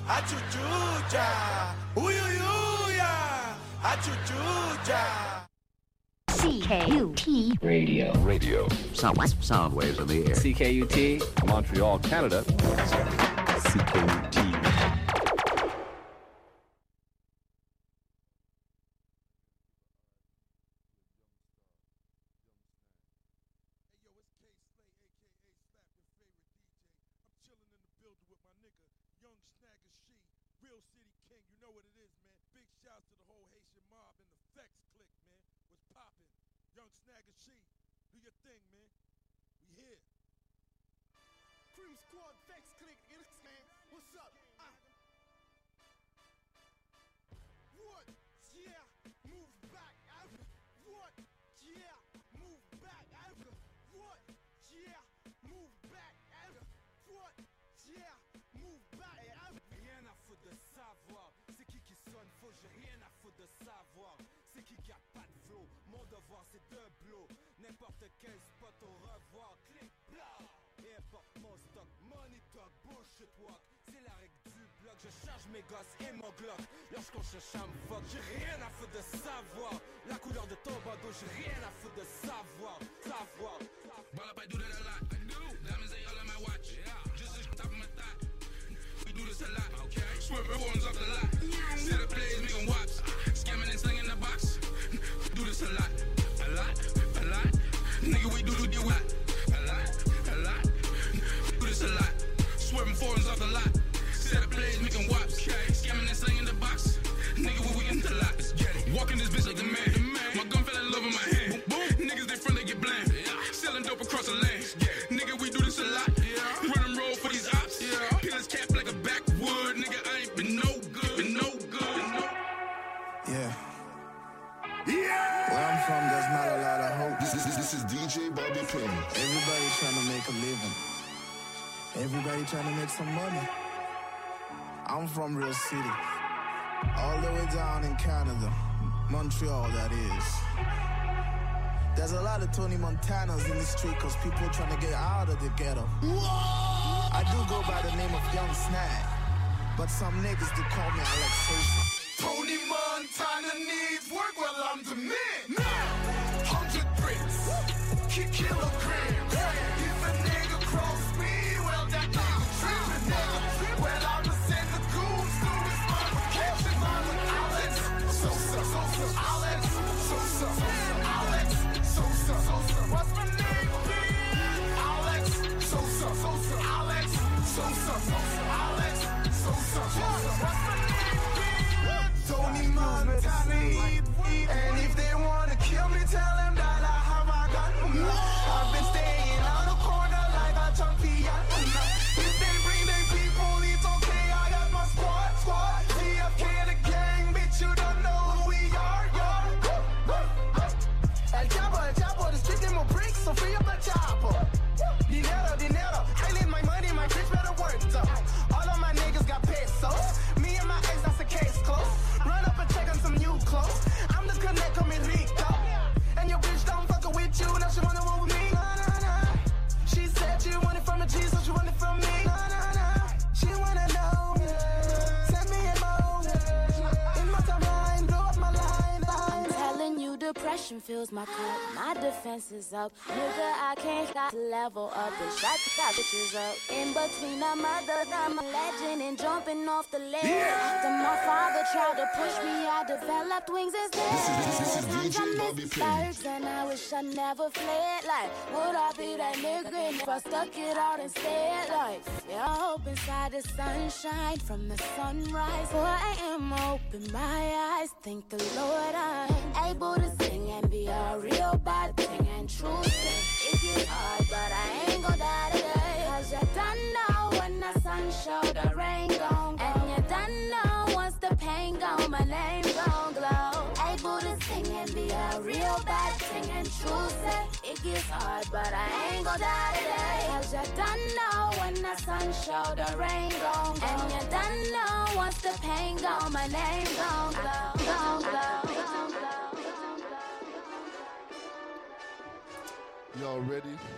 achuchucha, uyuyuya, achuchucha. CKUT Radio. Sound waves in the air. CKUT Montreal, Canada. CKUT. N'importe quel spot au revoir, clic, blah. Et importe mon stock, money talk, bullshit walk. C'est la règle du bloc, je charge mes gosses et mon glock. Lorsqu'on cherche à me fuck, j'ai rien à foutre de savoir. La couleur de ton bandeau, j'ai rien à foutre de savoir. Ball up, I do that a lot. I do. Diamonds, they all on my watch. Yeah. Just the top of my thigh. We do this a lot. Okay. Swerving horns off the lot. Set up plays, making wops. Scamming and slinging the box. Do this a lot. A lot. Nigga, we do a lot. A lot. Do this a lot. Swerving foreigns off the lot. Set up plays, making wops. Scamming and slinging the box. Nigga, we in the lot. Walking this bitch like the man. My gun fell in love with my hand. Niggas, they front, they get bland. Selling dope across the land. Nigga, we do this a lot. Run and roll for these ops. Pillars cap like a backwood. Nigga, I ain't been no good. Yeah. Where I'm from, there's not a lot of hope. This is DJ Bobby Payne. Everybody trying to make a living. Everybody trying to make some money. I'm from real city. All the way down in Canada. Montreal, that is. There's a lot of Tony Montanas in the street cause people trying to get out of the ghetto. Whoa! I do go by the name of Young Snag. But some niggas do call me Alex Sosa. Tony Montana needs work, well I'm the man. 100 bricks, kilograms. If a nigga cross me, well that nigga trippin'. Well I'ma send the goons to his modification. Alex Sosa. What's my name? Alex Sosa. Alex Sosa. What's my name? Tony Montana. And if they wanna kill me, tell them that I have a gun. I've been staying on the corner like a champion. If they bring their people, it's okay. I got my squad. CFK the gang, bitch, you don't know who we are. El Chapo, the street demo bricks, so free up a chopper. Dinero, I need my money, my bitch better work tough. All of my niggas got pesos. Me and my ex, that's the case closed. Run up and check on some new clothes. I'm the connect, come in Rico. And your bitch don't fuck with you, now she wanna roll with me. Nah. She said she want it from a G, so she want it from me. Nah. She wanna know. Send me a mo. In my timeline, blow up my line. I'm telling you, depression fills my cup. My defense is up. Nigga, I can't stop to level up and shut the bitches up. In between the mother, I'm a legend and jumping off the ledge. After my father tried to push me, I developed wings instead. This is DJ Bobby Payne. And I wish I never fled. Like, would I be that nigga if I stuck it out instead? Like, yeah, I hope inside the sunshine from the sunrise. For I am open my eyes. Thank the Lord I'm able to sing and be a real bad thing and true thing. It gets hard, but I ain't gon' die today. Cause you done know when the sun show, the rain gon' go. And you done know once the pain gone, my name gon' glow. Able to sing and be a real bad thing and true thing. It gets hard, but I ain't gon' die today. Cause you done know when the sun show, the rain gon' go. And you done know once the pain gone, my name gon' glow. Y'all ready?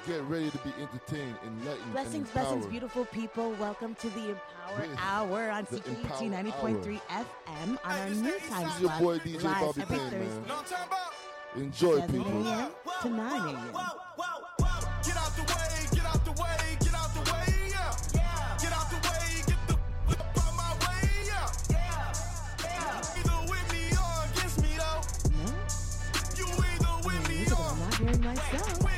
Get ready to be entertained, enlightened, Blessings, and blessings, empowered. beautiful people. Welcome to the Empower With Hour on the CKUT Empower 90.3 FM on our new time This is your slot. boy DJ live Bobby every Payne, Thursday, man. Enjoy, 7 people. a.m. to 9 a.m. Get out the way, get out the way, get out the way, yeah. Get out the way, get the whip out my way, yeah. Either with me or against me, though. No, You either with me music, or I'm not hearing myself. win.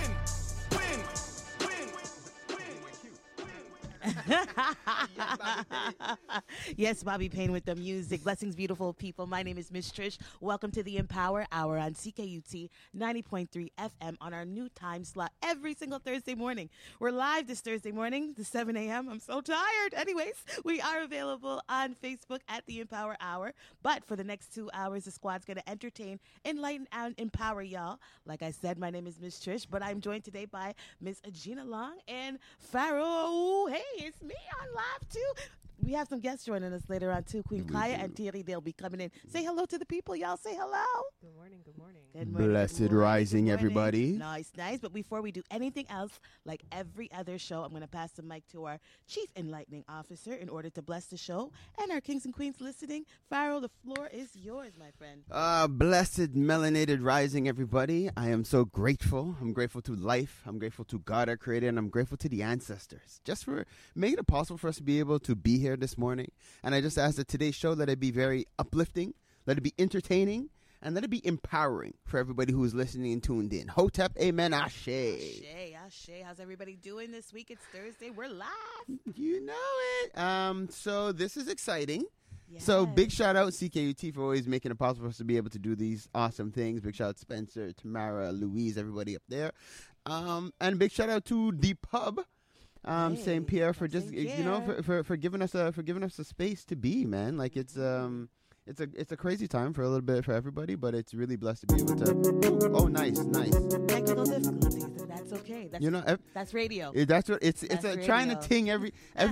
Yes, Bobby Payne with the music. Blessings, beautiful people. My name is Miss Trish. Welcome to the Empower Hour on CKUT 90.3 FM on our new time slot every single Thursday morning. We're live this Thursday morning, the 7 a.m. I'm so tired. Anyways, we are available on Facebook at the Empower Hour. But for the next 2 hours, the squad's going to entertain, enlighten, and empower y'all. Like I said, my name is Miss Trish, but I'm joined today by Miss Gina Long and Pharaoh. Hey, it's me on live too. We have some guests joining us later on too. Queen Kaya and Thierry, they'll be coming in. Say hello to the people. Y'all say hello. Good morning, good morning. Good morning, Blessed good morning, rising, good morning. everybody. Nice, nice. But before we do anything else, like every other show, I'm going to pass the mic to our Chief Enlightening Officer in order to bless the show. And our kings and queens listening. Pharaoh, the floor is yours, my friend. Blessed melanated rising, everybody. I am so grateful. I'm grateful to life. I'm grateful to God, our creator, and I'm grateful to the ancestors just for making it possible for us to be able to be here this morning. And I just ask that today's show, let it be very uplifting, let it be entertaining, and let it be empowering for everybody who is listening and tuned in. Hotep, amen, ashe. Ashe. How's everybody doing this week? It's Thursday. We're live. You know it. So this is exciting. Yes. So big shout out CKUT for always making it possible for us to be able to do these awesome things. Big shout out Spencer, Tamara, Louise, everybody up there. And big shout out to the pub. St. Pierre for just for giving us a space to be, man. Like it's a crazy time for a little bit for everybody, but it's really blessed to be able to. Oh, nice. Technical difficulties, and that's okay. That's, that's radio. That's what it's trying to ting every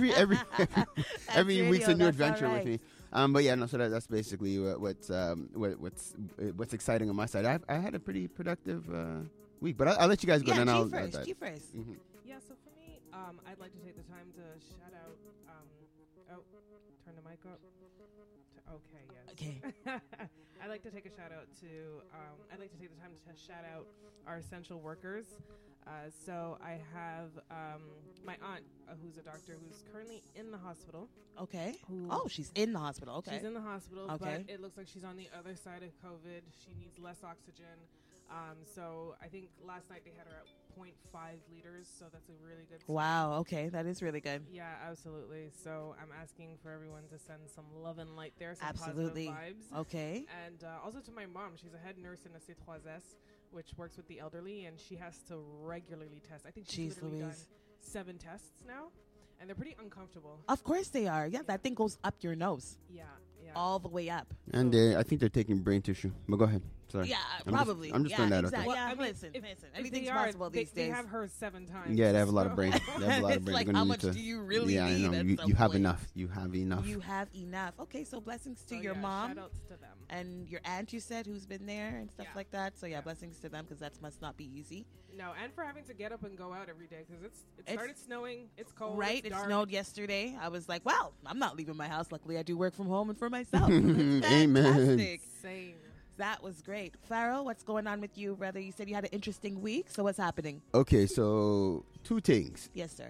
week's a new adventure with me. But yeah, no. So that's basically what's exciting on my side. I had a pretty productive week, but I'll let you guys go. Yeah, then G first. Mm-hmm. Yeah, so for me, I'd like to take the time to shout out. Turn the mic up. Okay, yes. Okay. I'd like to take a shout out to. I'd like to take the time to shout out our essential workers. So I have my aunt, who's a doctor, who's currently in the hospital. Okay. She's in the hospital. Okay. She's in the hospital, okay. But it looks like she's on the other side of COVID. She needs less oxygen. So I think last night they had her at 0.5 liters, so that's a really good sign. Wow, okay, that is really good. Yeah, absolutely. So I'm asking for everyone to send some love and light there, some absolutely. positive vibes. Okay. And also to my mom, she's a head nurse in a C3S, which works with the elderly, and she has to regularly test. I think she's literally done 7 tests now, and they're pretty uncomfortable. Of course they are. Yeah, that thing goes up your nose. Yeah. All the way up. And I think they're taking brain tissue. But go ahead. Sorry. Yeah, probably. I'm just throwing that exactly. out there. Well, yeah, listen. Anything's possible these days. They have her 7 times. Yeah, they have a lot of brain. They have a lot of brain. Like, how much do you really need? I know. You have enough. You have enough. You have enough. Okay, so blessings to your mom. Shout outs to them. And your aunt, you said, who's been there and stuff like that. So, blessings to them because that must not be easy. No, and for having to get up and go out every day because it started snowing. It's cold. Right? It's it snowed yesterday. I was like, well, I'm not leaving my house. Luckily, I do work from home and for myself. Amen. Same. That was great. Pharaoh, what's going on with you, brother? You said you had an interesting week. So what's happening? Okay, so 2 things. Yes, sir.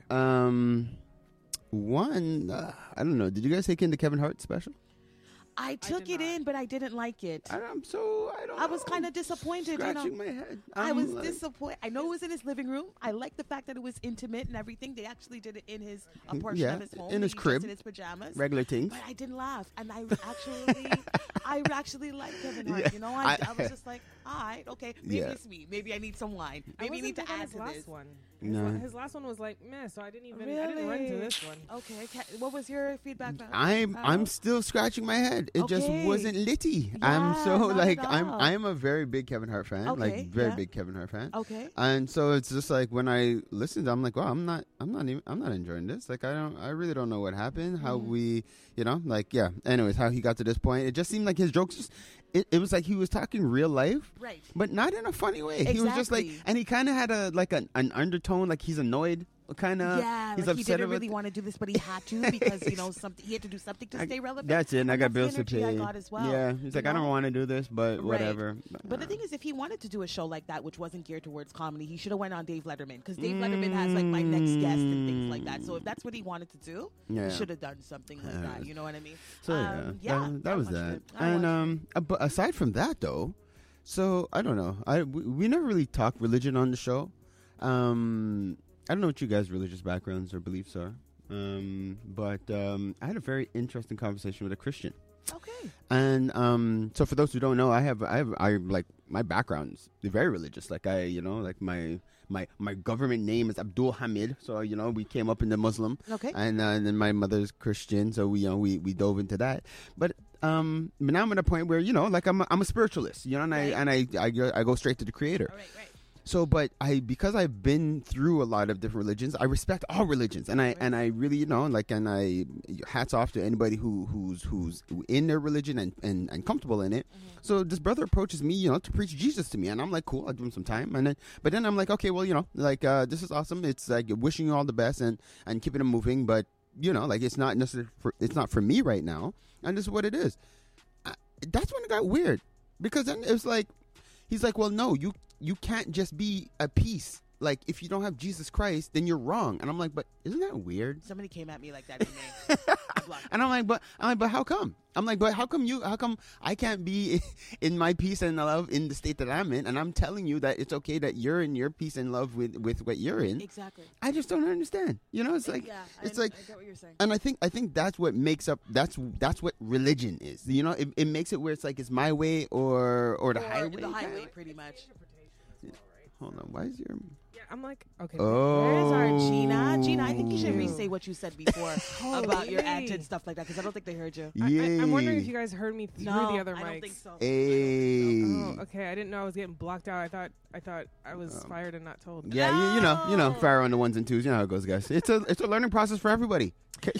One, I don't know. Did you guys take in the Kevin Hart special? I took it in, but I didn't like it. I was kind of disappointed. Scratching my head. I was disappointed. I know it was in his living room. I like the fact that it was intimate and everything. They actually did it in his portion of his home. In his crib. In his pajamas. Regular things. But I didn't laugh. And I actually like Kevin Hart. You know, I was just like, all right, okay, maybe it's me. Maybe I need some wine. Maybe I need to add to this. His last one was like, meh, so I didn't run to this one. Okay, what was your feedback? I'm still scratching my head. It just wasn't litty. Yeah, I'm a very big Kevin Hart fan. Okay, big Kevin Hart fan. Okay. And so it's just like when I listened, I'm like, wow, I'm not enjoying this. Like I really don't know what happened. How we, anyways, how he got to this point. It just seemed like his jokes it was like he was talking real life, right? But not in a funny way. He was just like, and he kind of had an undertone, like he's annoyed. Kind of, yeah. He's like upset he didn't really want to do this, but he had to because he had to do something to stay relevant. That's it. And I got bills to pay. I got as well. Yeah, he's like, I don't want to do this, but whatever. But the thing is, if he wanted to do a show like that, which wasn't geared towards comedy, he should have went on Dave Letterman because Dave Letterman has like My Next Guest and things like that. So if that's what he wanted to do, he should have done something like that. You know what I mean? So that was that. And but aside from that, though, so I don't know. We never really talk religion on the show. I don't know what you guys' religious backgrounds or beliefs are, but I had a very interesting conversation with a Christian. Okay. And so for those who don't know, I like my background's very religious. Like my government name is Abdul Hamid. So we came up in the Muslim. Okay. And then my mother's Christian, so we dove into that. But now I'm at a point where like I'm a spiritualist. And I go straight to the Creator. All right. So, but because I've been through a lot of different religions, I respect all religions, and I really, and I hats off to anybody who's in their religion and comfortable in it. Mm-hmm. So this brother approaches me, to preach Jesus to me, and I'm like, cool, I'll give him some time, but then I'm like, okay, well, this is awesome. It's like wishing you all the best and keeping it moving, but it's not necessarily it's not for me right now, and this is what it is. That's when it got weird, because then it was like, he's like, well, no, you can't just be a piece. Like, if you don't have Jesus Christ, then you're wrong. And I'm like, but isn't that weird? Somebody came at me like that in May. And I'm like, but how come? I'm like, but how come I can't be in my peace and love in the state that I'm in? And I'm telling you that it's okay that you're in your peace and love with what you're in. Exactly. I just don't understand. It's like, I get what you're saying. And I think that's what makes up, that's what religion is. It makes it where it's like, it's my way or the highway. The highway, pretty much. Hold on, why is your... Yeah, I'm like, okay. Where's our Gina? Gina, I think you should re-say what you said before about your aunt and stuff like that, because I don't think they heard you. I'm wondering if you guys heard me through the other mics. I don't think so. Hey. Oh, okay. I didn't know I was getting blocked out. I thought I was fired and not told. Yeah, you know, fire on the ones and twos. You know how it goes, guys. It's a learning process for everybody.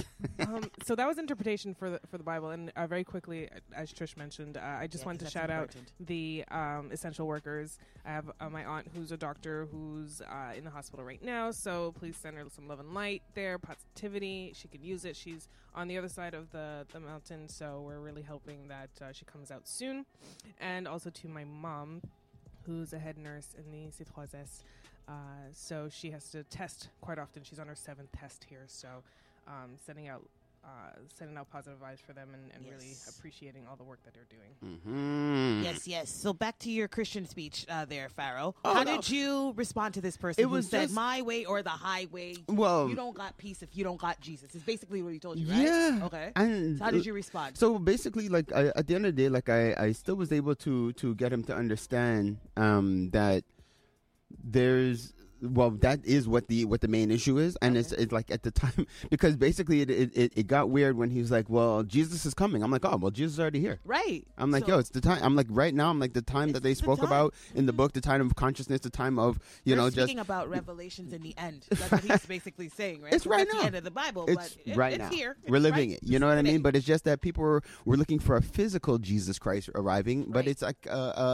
So that was interpretation for the Bible, and very quickly, as Trish mentioned, I just wanted to shout out the essential workers. I have my aunt who's a doctor who's in the hospital right now, so please send her some love and light there, positivity. She can use it. She's on the other side of the mountain, so we're really hoping that she comes out soon. And also to my mom, who's a head nurse in the C3S, so she has to test quite often. She's on her 7th test here, so sending out positive vibes for them and really appreciating all the work that they're doing. Mm-hmm. Yes. So back to your Christian speech there, Pharaoh. How did you respond to this person who said my way or the highway? Well, you don't got peace if you don't got Jesus. It's basically what he told you, right? Yeah. Okay. And so how did you respond? So basically, like at the end of the day, like I still was able to get him to understand that there's. Well, that is what the main issue is, and it's like at the time, because basically it got weird when he was like, "Well, Jesus is coming." I'm like, "Oh, well, Jesus is already here." Right. I'm like, "Yo, it's the time." I'm like, right now, I'm like the time that they spoke about in the book, the time of consciousness, the time of speaking about revelations in the end. That's what he's basically saying, right? It's right now. The end of the Bible, it's but right it's now. Here. We're living right. it. You know what I mean? But it's just that people were looking for a physical Jesus Christ arriving, but it's like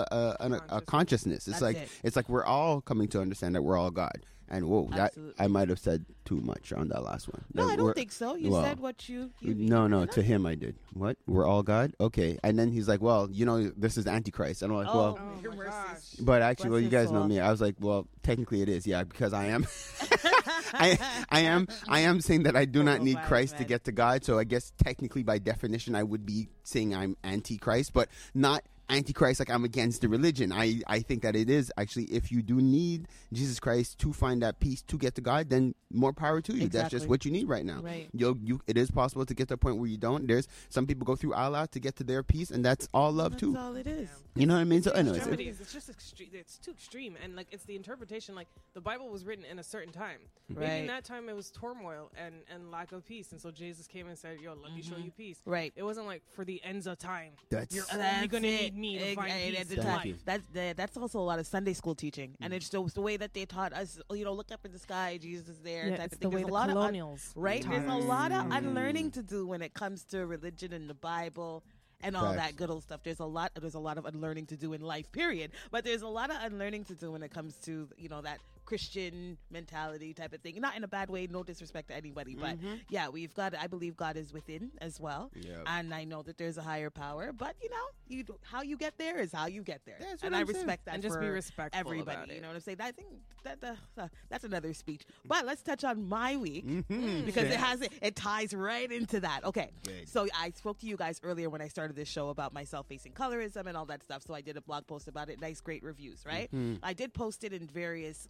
a consciousness. It's it's like we're all coming to understand that we're all God. And that I might have said too much on that last one. No, I don't think so. You said what you No, to him I did. What? We're all God? Okay. And then he's like, well, this is Antichrist. And I'm like, well, but actually, well, you guys know me. I was like, well, technically it is, yeah, because I am, I am saying that I do not need Christ to get to God. So I guess technically by definition, I would be saying I'm Antichrist, but not Antichrist, like I'm against the religion. I think that it is actually, if you do need Jesus Christ to find that peace to get to God, then more power to you. Exactly. That's just what you need right now. Right. It is possible to get to a point where you don't. There's some people go through Allah to get to their peace, and that's all love too. That's all it is. You know what I mean? So anyways, it's just extreme. It's too extreme, and like it's the interpretation. Like the Bible was written in a certain time. Right. Maybe in that time it was turmoil and lack of peace, and so Jesus came and said, "Yo, let me show you peace." Right. It wasn't like for the ends of time. You're only gonna need me to find peace in life. That's also a lot of Sunday school teaching, and it's just the way that they taught us. Look up in the sky, Jesus is there. Yeah, type it's of thing. the way There's the a lot colonials right. There's a lot of unlearning to do when it comes to religion and the Bible. and all Facts. that good old stuff. There's a lot of unlearning to do in life, period. But there's a lot of unlearning to do when it comes to, that Christian mentality type of thing. Not in a bad way, no disrespect to anybody, but yeah, I believe God is within as well. Yep. And I know that there's a higher power, but how you get there is how you get there. That's and what I I'm saying. respect that And just for be respectful everybody. about it. You know what I'm saying? I think that's another speech. But let's touch on my week Mm-hmm. because it ties right into that. Okay. Good. So I spoke to you guys earlier when I started this show about myself facing colorism and all that stuff. So I did a blog post about it. Nice, great reviews, right? I did post it in various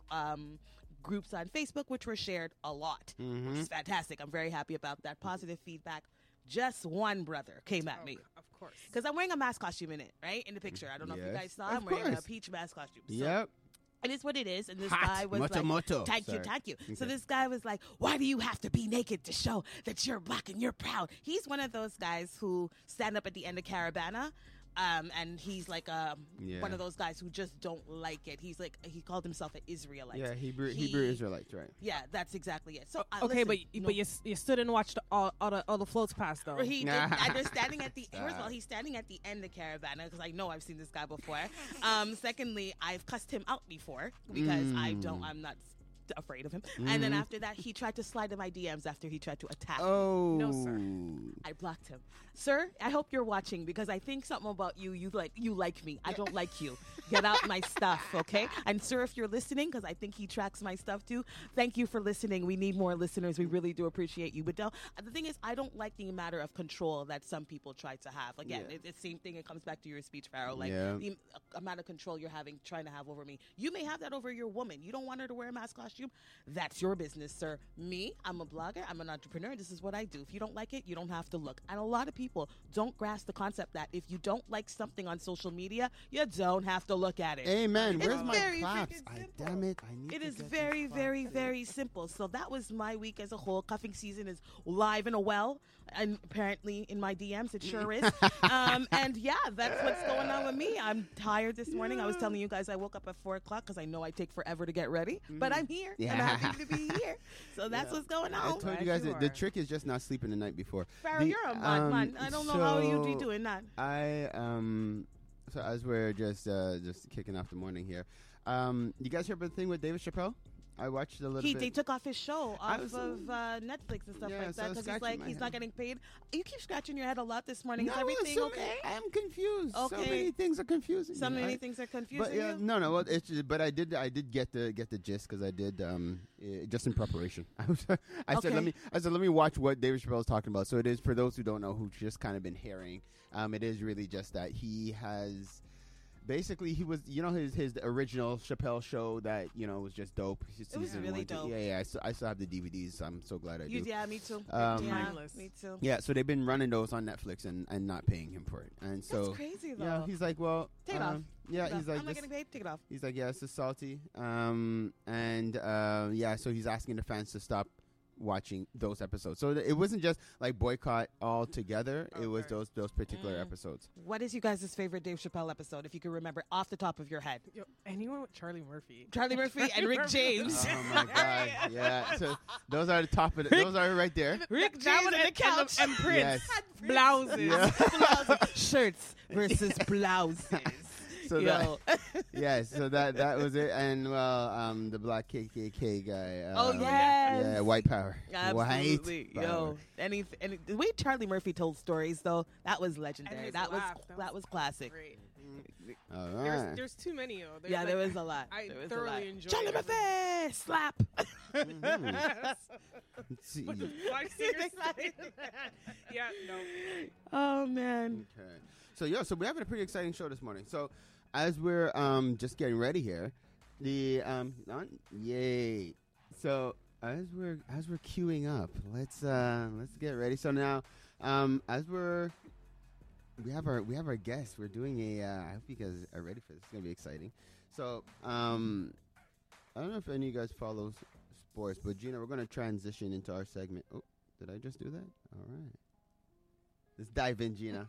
groups on Facebook, which were shared a lot, which is fantastic. I'm very happy about that. Positive feedback. Just one brother came at me. Of course. Because I'm wearing a mask costume in it, right? In the picture. I don't know if you Yes. guys saw. Of I'm wearing a course. peach mask costume. So Yep. it is what it is. And this Hot. guy was Moto, like, moto. thank you. Okay. So this guy was like, why do you have to be naked to show that you're black and you're proud? He's one of those guys who stand up at the end of Caravana. And he's like one of those guys who just don't like it. He's like, he called himself an Israelite. Yeah, Hebrew Israelites, right? Yeah, that's exactly it. So Okay, listen, but you stood and watched all the floats pass though. He did, and they're standing at the first of all, he's standing at the end of Caravana because I know I've seen this guy before. Secondly, I've cussed him out before because I'm not afraid of him. And then after that, he tried to slide in my DMs after he tried to attack me. Oh. No, sir. I blocked him. Sir, I hope you're watching because I think something about you like me. I don't like you. Get out my stuff, okay? And sir, if you're listening, because I think he tracks my stuff too, thank you for listening. We need more listeners. We really do appreciate you. But the thing is, I don't like the matter of control that some people try to have. Again, it's the same thing. It comes back to your speech, Pharaoh. Like the amount of control you're trying to have over me. You may have that over your woman. You don't want her to wear a mask costume. That's your business, sir. Me, I'm a blogger. I'm an entrepreneur. This is what I do. If you don't like it, you don't have to look. And a lot of people don't grasp the concept that if you don't like something on social media, you don't have to look at it. Amen. It's Where's my very claps? Damn it. I need It to is get very, these very, claps. very simple. So that was my week as a whole. Cuffing season is live and well, and apparently in my DMs it sure is. And yeah, that's what's going on with me. I'm tired this morning. I was telling you guys I woke up at 4 o'clock because I know I take forever to get ready, but I'm here and I'm happy to be here. So that's what's going I on. told you guys the trick is just not sleeping the night before. Pharaoh, you're a man. I don't know how you be doing that. So as we're just kicking off the morning here, you guys heard about the thing with David Chappelle? I watched a little bit. They took off his show off of Netflix and stuff like that because he's not getting paid. You keep scratching your head a lot this morning. Is everything okay? I'm confused. Okay. So many things are confusing. So many things are confusing. But yeah, you? no. Well, it's just, but I did get the gist because I did just in preparation. I said let me watch what David Chappelle is talking about. So it is for those who don't know, who've just kind of been hearing. It is really just that he has. Basically, he was, his original Chappelle show that, was just dope. It was really dope. Yeah. I still have the DVDs. So I'm so glad I do. Yeah, me too. Me too. Yeah, so they've been running those on Netflix and not paying him for it. And so that's crazy, though. Yeah, he's like, well, take it off. Yeah, he's like, I'm not getting paid. Take it off. He's like, yeah, it's just salty. So he's asking the fans to stop watching those episodes. So it wasn't just like boycott altogether. Okay. It was those particular episodes. What is you guys' favorite Dave Chappelle episode, if you can remember off the top of your head? Anyone with Charlie Murphy. Charlie Murphy and Rick James. Oh my God! Yeah, so those are the top of those are right there. Rick James on the couch and Prince. Yes. Blouses. Yeah. Shirts versus blouses. So that was it, and the black KKK guy. Yes, yeah, white power. Absolutely. White power. And the way Charlie Murphy told stories, though, that was legendary. That was classic. Great. All right. There's too many. There was a lot. I thoroughly enjoyed Charlie Murphy slap. Yeah, no. Oh man. Okay. So we're having a pretty exciting show this morning. So as we're just getting ready here, yay. So as we're queuing up, let's get ready. So now we have our guest. We're doing I hope you guys are ready for this. It's gonna be exciting. So I don't know if any of you guys follow sports, but Gina, we're gonna transition into our segment. Oh, did I just do that? All right. Let's dive in, Gina.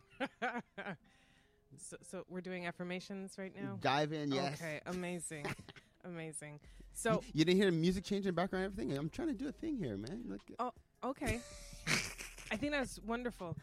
So we're doing affirmations right now? Dive in, yes. Okay, amazing. Amazing. So you didn't hear the music change in the background and everything? I'm trying to do a thing here, man. Oh, okay. think that's wonderful.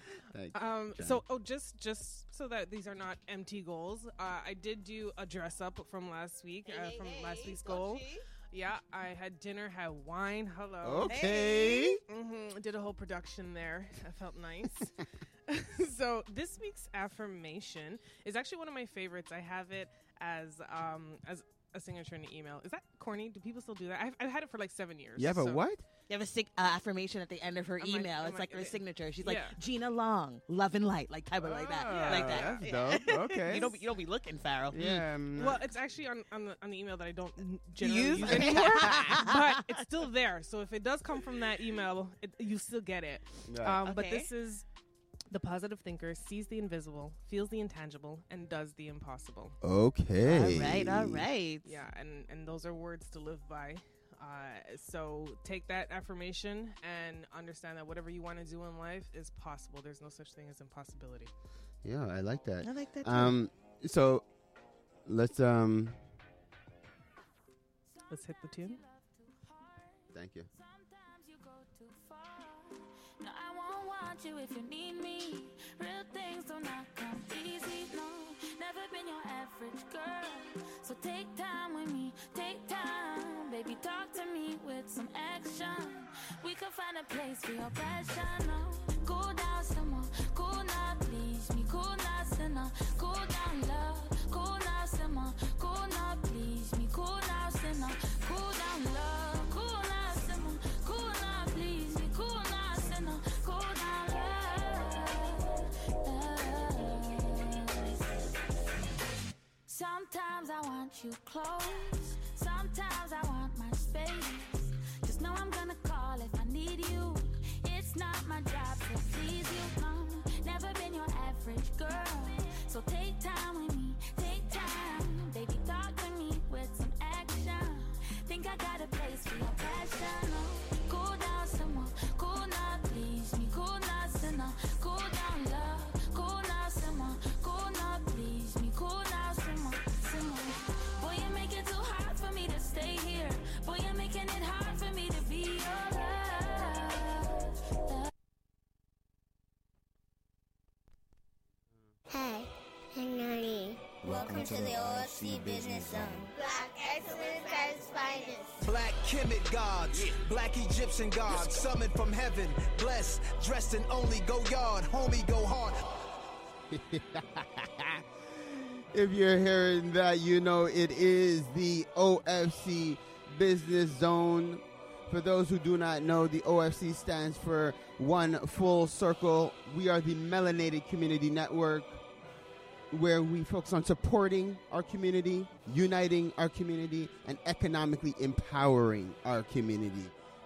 Just so that these are not empty goals, I did do a dress up from last week, from last week's goal. Yeah, I had dinner, had wine. Hello. Okay. Did a whole production there. I felt nice. So this week's affirmation is actually one of my favorites. I have it as a signature in the email. Is that corny? Do people still do that? I've had it for like 7 years. You have a what? You have a affirmation at the end of her email. It's like her signature. She's like Gina Long, love and light, like type of like that, like that. That's dope. Okay. You don't be looking, Farrell. Yeah. Well, it's actually on the email that I don't generally use anymore, but it's still there. So if it does come from that email, you still get it. Right. But this is. The positive thinker sees the invisible, feels the intangible, and does the impossible. Okay. All right. Yeah, and those are words to live by. So take that affirmation and understand that whatever you want to do in life is possible. There's no such thing as impossibility. Yeah, I like that. I like that too. So let's hit the tune. Thank you. No, I won't want you if you need me. Real things do not come easy, no. Never been your average girl. So take time with me, take time. Baby, talk to me with some action. We can find a place for your passion, no. Cool down some more, cool now, please me. Cool now, sinner, cool down, love. Cool now, some more, cool now, please me. Cool now, sinner, cool down, love. Cool now, some more, cool now, please me. Cool now. Sometimes I want you close, sometimes I want my space. Just know I'm gonna call if I need you. It's not my job to please you, no. Never been your average girl. So take time with me, take time. Baby, talk to me with some action. Think I got a place for your passion, no. Cool down some more, cool now, please me. Cool now, sinner, cool down, love. Cool now some more, cool now, please me. Cool now some more. Boy, you make it too hard for me to stay here. Boy, you're making it hard for me to be your love. Hi, I'm Nani. Welcome to the OFC Business Zone. Black excellence at its finest. Black Kemet gods, black Egyptian gods, summoned from heaven, blessed, dressed in only go yard, homie go hard. If you're hearing that, you know it is the OFC Business Zone. For those who do not know, the OFC stands for One Full Circle. We are the Melanated Community Network, where we focus on supporting our community, uniting our community, and economically empowering our community.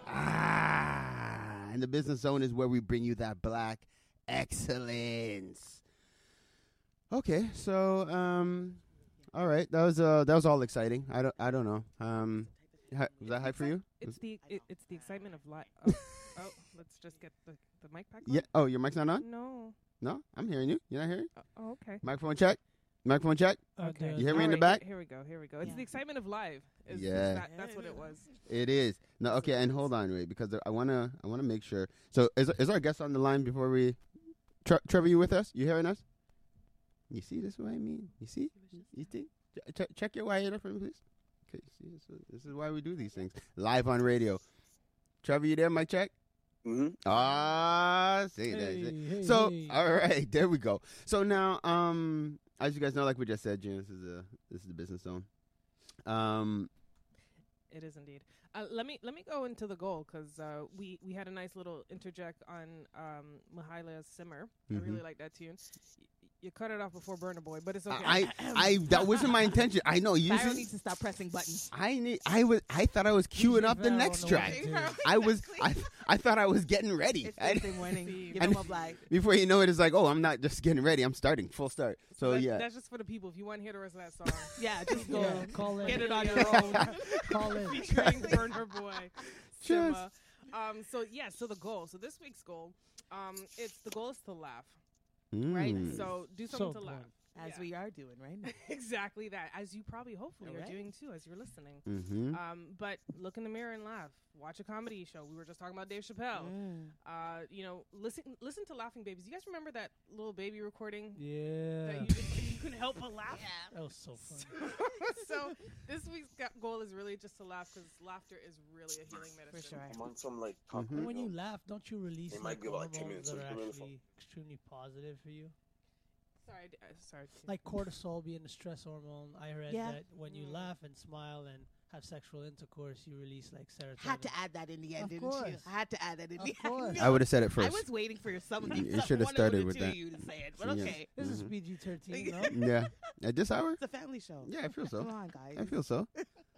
And the Business Zone is where we bring you that black excellence. Okay, so all right, that was all exciting. I don't know. Was that hype for you? It's the excitement of life. Oh, let's just get the mic back on. Yeah. Oh, your mic's not on? No, I'm hearing you. You're not hearing? Okay. Microphone check. Microphone check. Okay. You hear me in the back? Here we go. It's the excitement of live. That's what it was. It is. No, okay, and hold on, Ray, because I wanna make sure. So is our guest on the line before we? Trevor, you with us? You hearing us? You see, this is what I mean. You see? You see? Check your wire for me, please. Okay, see, this is why we do these things live on radio. Trevor, you there? Mic check. So, all right, there we go. So now, as you guys know, like we just said, June, this is the Business Zone. It is indeed. Let me go into the goal because we had a nice little interject on Mihaila Simmer. I really like that tune. You cut it off before Burna Boy, but it's okay. I that wasn't my intention. I know you needs to stop pressing buttons. I thought I was queuing up the next track. I thought I was getting ready. It's Thursday morning. Give him a blind. Before you know it, it's like, oh, I'm not just getting ready. I'm starting full start. So yeah, that's just for the people. If you want to hear the rest of that song, just go call in. Get it on your own. Call in. Featuring Burna Boy. Simma. So the goal. So this week's goal, the goal is to laugh. Right, so do something to laugh. As we are doing right now. Exactly that. As you probably, hopefully, All are right. doing too, as you're listening. Mhm. But look in the mirror and laugh. Watch a comedy show. We were just talking about Dave Chappelle. You know, listen to Laughing Babies. You guys remember that little baby recording? Yeah. That you couldn't help but laugh. That was so funny. So this week's goal is really just to laugh because laughter is really a healing medicine. For sure. I'm on some like And when you laugh, don't you release It might be about 10 hormones minutes, that so are it's really actually extremely positive for you? Sorry. Like cortisol being a stress hormone. I read Yeah. that when you laugh and smile and have sexual intercourse, you release like serotonin. Had to add that in the end, Of didn't course. you? I had to add that in Of the course. end. I would've said it I first. was waiting for someone. You should have started with that. You to say it, but Yeah. okay. This is Mhm. PG-13, no? Yeah. At this hour? It's a family show. Yeah, I feel so. Come on, guys. I feel so.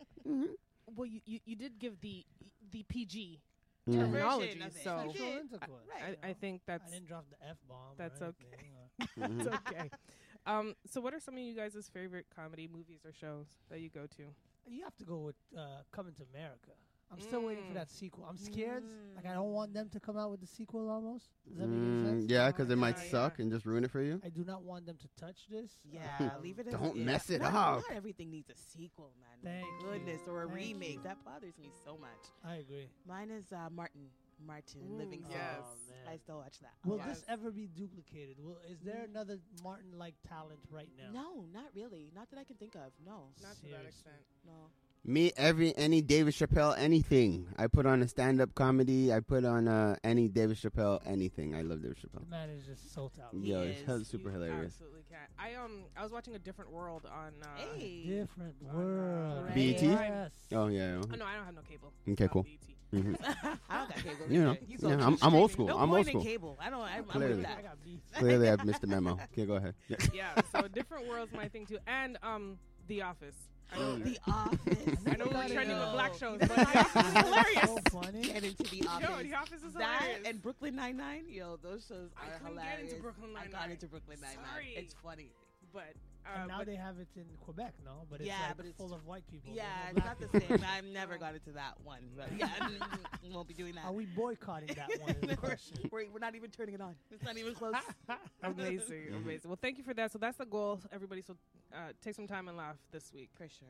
Well, you did give the PG Mhm. terminology, Version of it. so Sexual intercourse. I think that's I didn't drop the F-bomb. that's or okay. anything, That's okay. So what are some of you guys' favorite comedy movies or shows that you go to? You have to go with Coming to America. I'm still waiting for that sequel. I'm scared. Like, I don't want them to come out with the sequel almost. Does that make any sense? Yeah, because it might suck and just ruin it for you. I do not want them to touch this. Yeah, leave it. Don't as mess it not, up. Not everything needs a sequel, man. Thank Goodness, you. or a Thank remake. you. That bothers me so much. I agree. Mine is Martin Livingston. yes. Oh, man. I still watch that. Will Yes. this ever be duplicated? Is there another Martin-like talent right now? No, not really. Not that I can think of. No. Not to that extent. No. Me, any David Chappelle, anything. I put on a stand-up comedy. I put on any David Chappelle, anything. I love David Chappelle. The man is just so talented. Yo, it's super hilarious. Absolutely can. I was watching A Different World on. Different world. BET? Yes. Oh yeah. Oh, no, I don't have no cable. Okay, cool. BET. I don't got cable. You know, either. You go yeah, to I'm streaming. old school. No I'm point old in school. cable. I'm Clearly. with that. Clearly, I've missed the memo. Okay, go ahead. Yeah. Yeah, so A Different World's my thing too, and The Office. I know The Office. I know we're trending with black shows, You but know The Office is hilarious. So funny. Get into The Office. Yo, The Office is that hilarious. and Brooklyn Nine-Nine. Yo, those shows I are couldn't hilarious. get into Brooklyn I Nine-Nine. got into Brooklyn Nine-Nine. Sorry. It's funny. But And now but they have it in Quebec, no? But it's Yeah, like but it's full of white people. Yeah, There's it's no not black the people. same. I've never got into that one. But yeah, we won't be doing that. Are we boycotting that one? Is the question. We're not even turning it on. It's not even close. amazing. Well, thank you for that. So that's the goal, everybody. So take some time and laugh this week. For sure.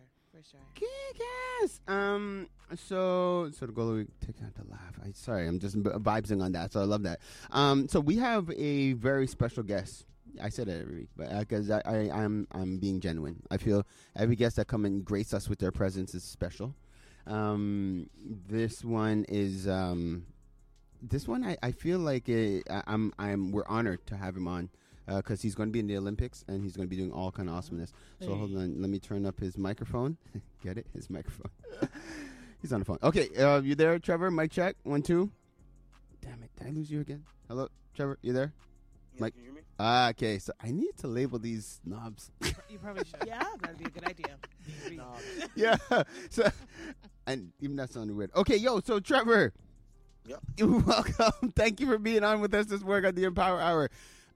Yes. So the goal of the week, take time to laugh. Sorry, I'm just vibing on that. So I love that. So we have a very special guest. I said it every week, but because I'm being genuine. I feel every guest that come and grace us with their presence is special. This one is I feel like we're honored to have him on. Because he's going to be in the Olympics and he's going to be doing all kind of awesomeness. So hold on, let me turn up his microphone. Get it? His microphone. He's on the phone. Okay, you there, Trevor? Mic check. 1, 2. Damn it! Did I lose you again? Hello, Trevor. You there? Yeah, Mike. can you hear me? Okay. So I need to label these knobs. You probably should. Yeah, that'd be a good idea. Yeah. So, and even that sounded weird. Okay, so Trevor. Yep. Welcome. Thank you for being on with us this morning on the Empower Hour.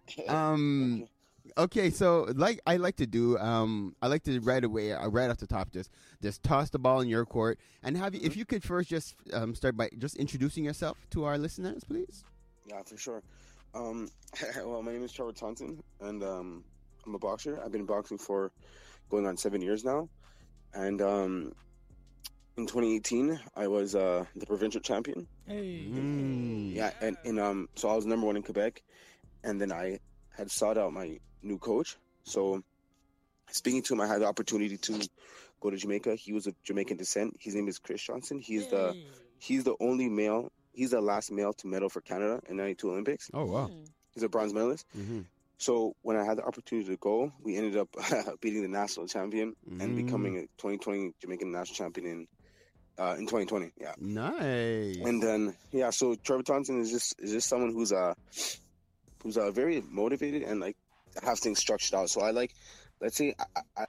Okay, so like I like to do, I like to right away, right off the top, just toss the ball in your court and have you, if you could first just start by just introducing yourself to our listeners, please. Yeah, for sure. Well, my name is Trevor Taunton, and I'm a boxer. I've been boxing for going on 7 years now, and in 2018, I was the provincial champion. Hey. Yeah, and so I was number 1 in Quebec. And then I had sought out my new coach. So speaking to him, I had the opportunity to go to Jamaica. He was of Jamaican descent. His name is Chris Johnson. He's the only male. He's the last male to medal for Canada in 92 Olympics. Oh, wow. He's a bronze medalist. Mm-hmm. So when I had the opportunity to go, we ended up beating the national champion and becoming a 2020 Jamaican national champion in 2020. Yeah. Nice. And then, so Trevor Taunton is just someone who's very motivated and like have things structured out. So I like, let's say, I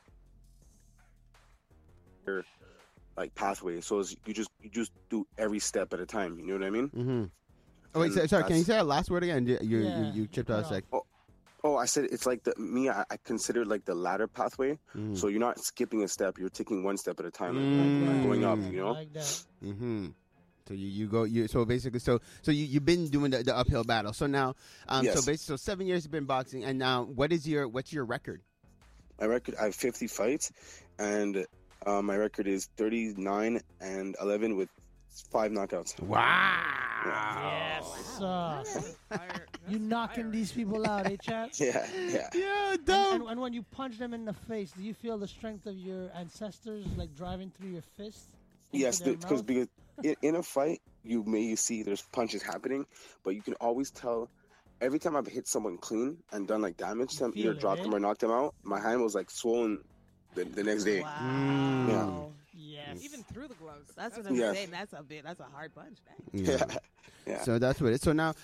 like pathway. So you just do every step at a time. You know what I mean? Mm-hmm. Oh wait, sorry. Can you say that last word again? You chipped out a sec. Oh, I said it's like I consider like the ladder pathway. Mm. So you're not skipping a step; you're taking one step at a time, and going up. You know? Like that. Mm-hmm. So so basically you've been doing the uphill battle. So now Yes. so 7 years you've been boxing, and now what's your record? My record, I have 50 fights, and my record is 39-11 with 5 knockouts. Wow. Yes. You knocking these people out, eh, chat? Yeah. Yeah, dope. And when you punch them in the face, do you feel the strength of your ancestors like driving through your fist? Yes, into their because mouth? in a fight, you see there's punches happening, but you can always tell. Every time I've hit someone clean and done like damage to them, feel either it, dropped eh? them or knocked them out, my hand was like swollen the next day. Wow. Yes. Even through the gloves. That's what I'm Yes. saying. That's a hard punch. Man. Yeah. So that's what it is. So now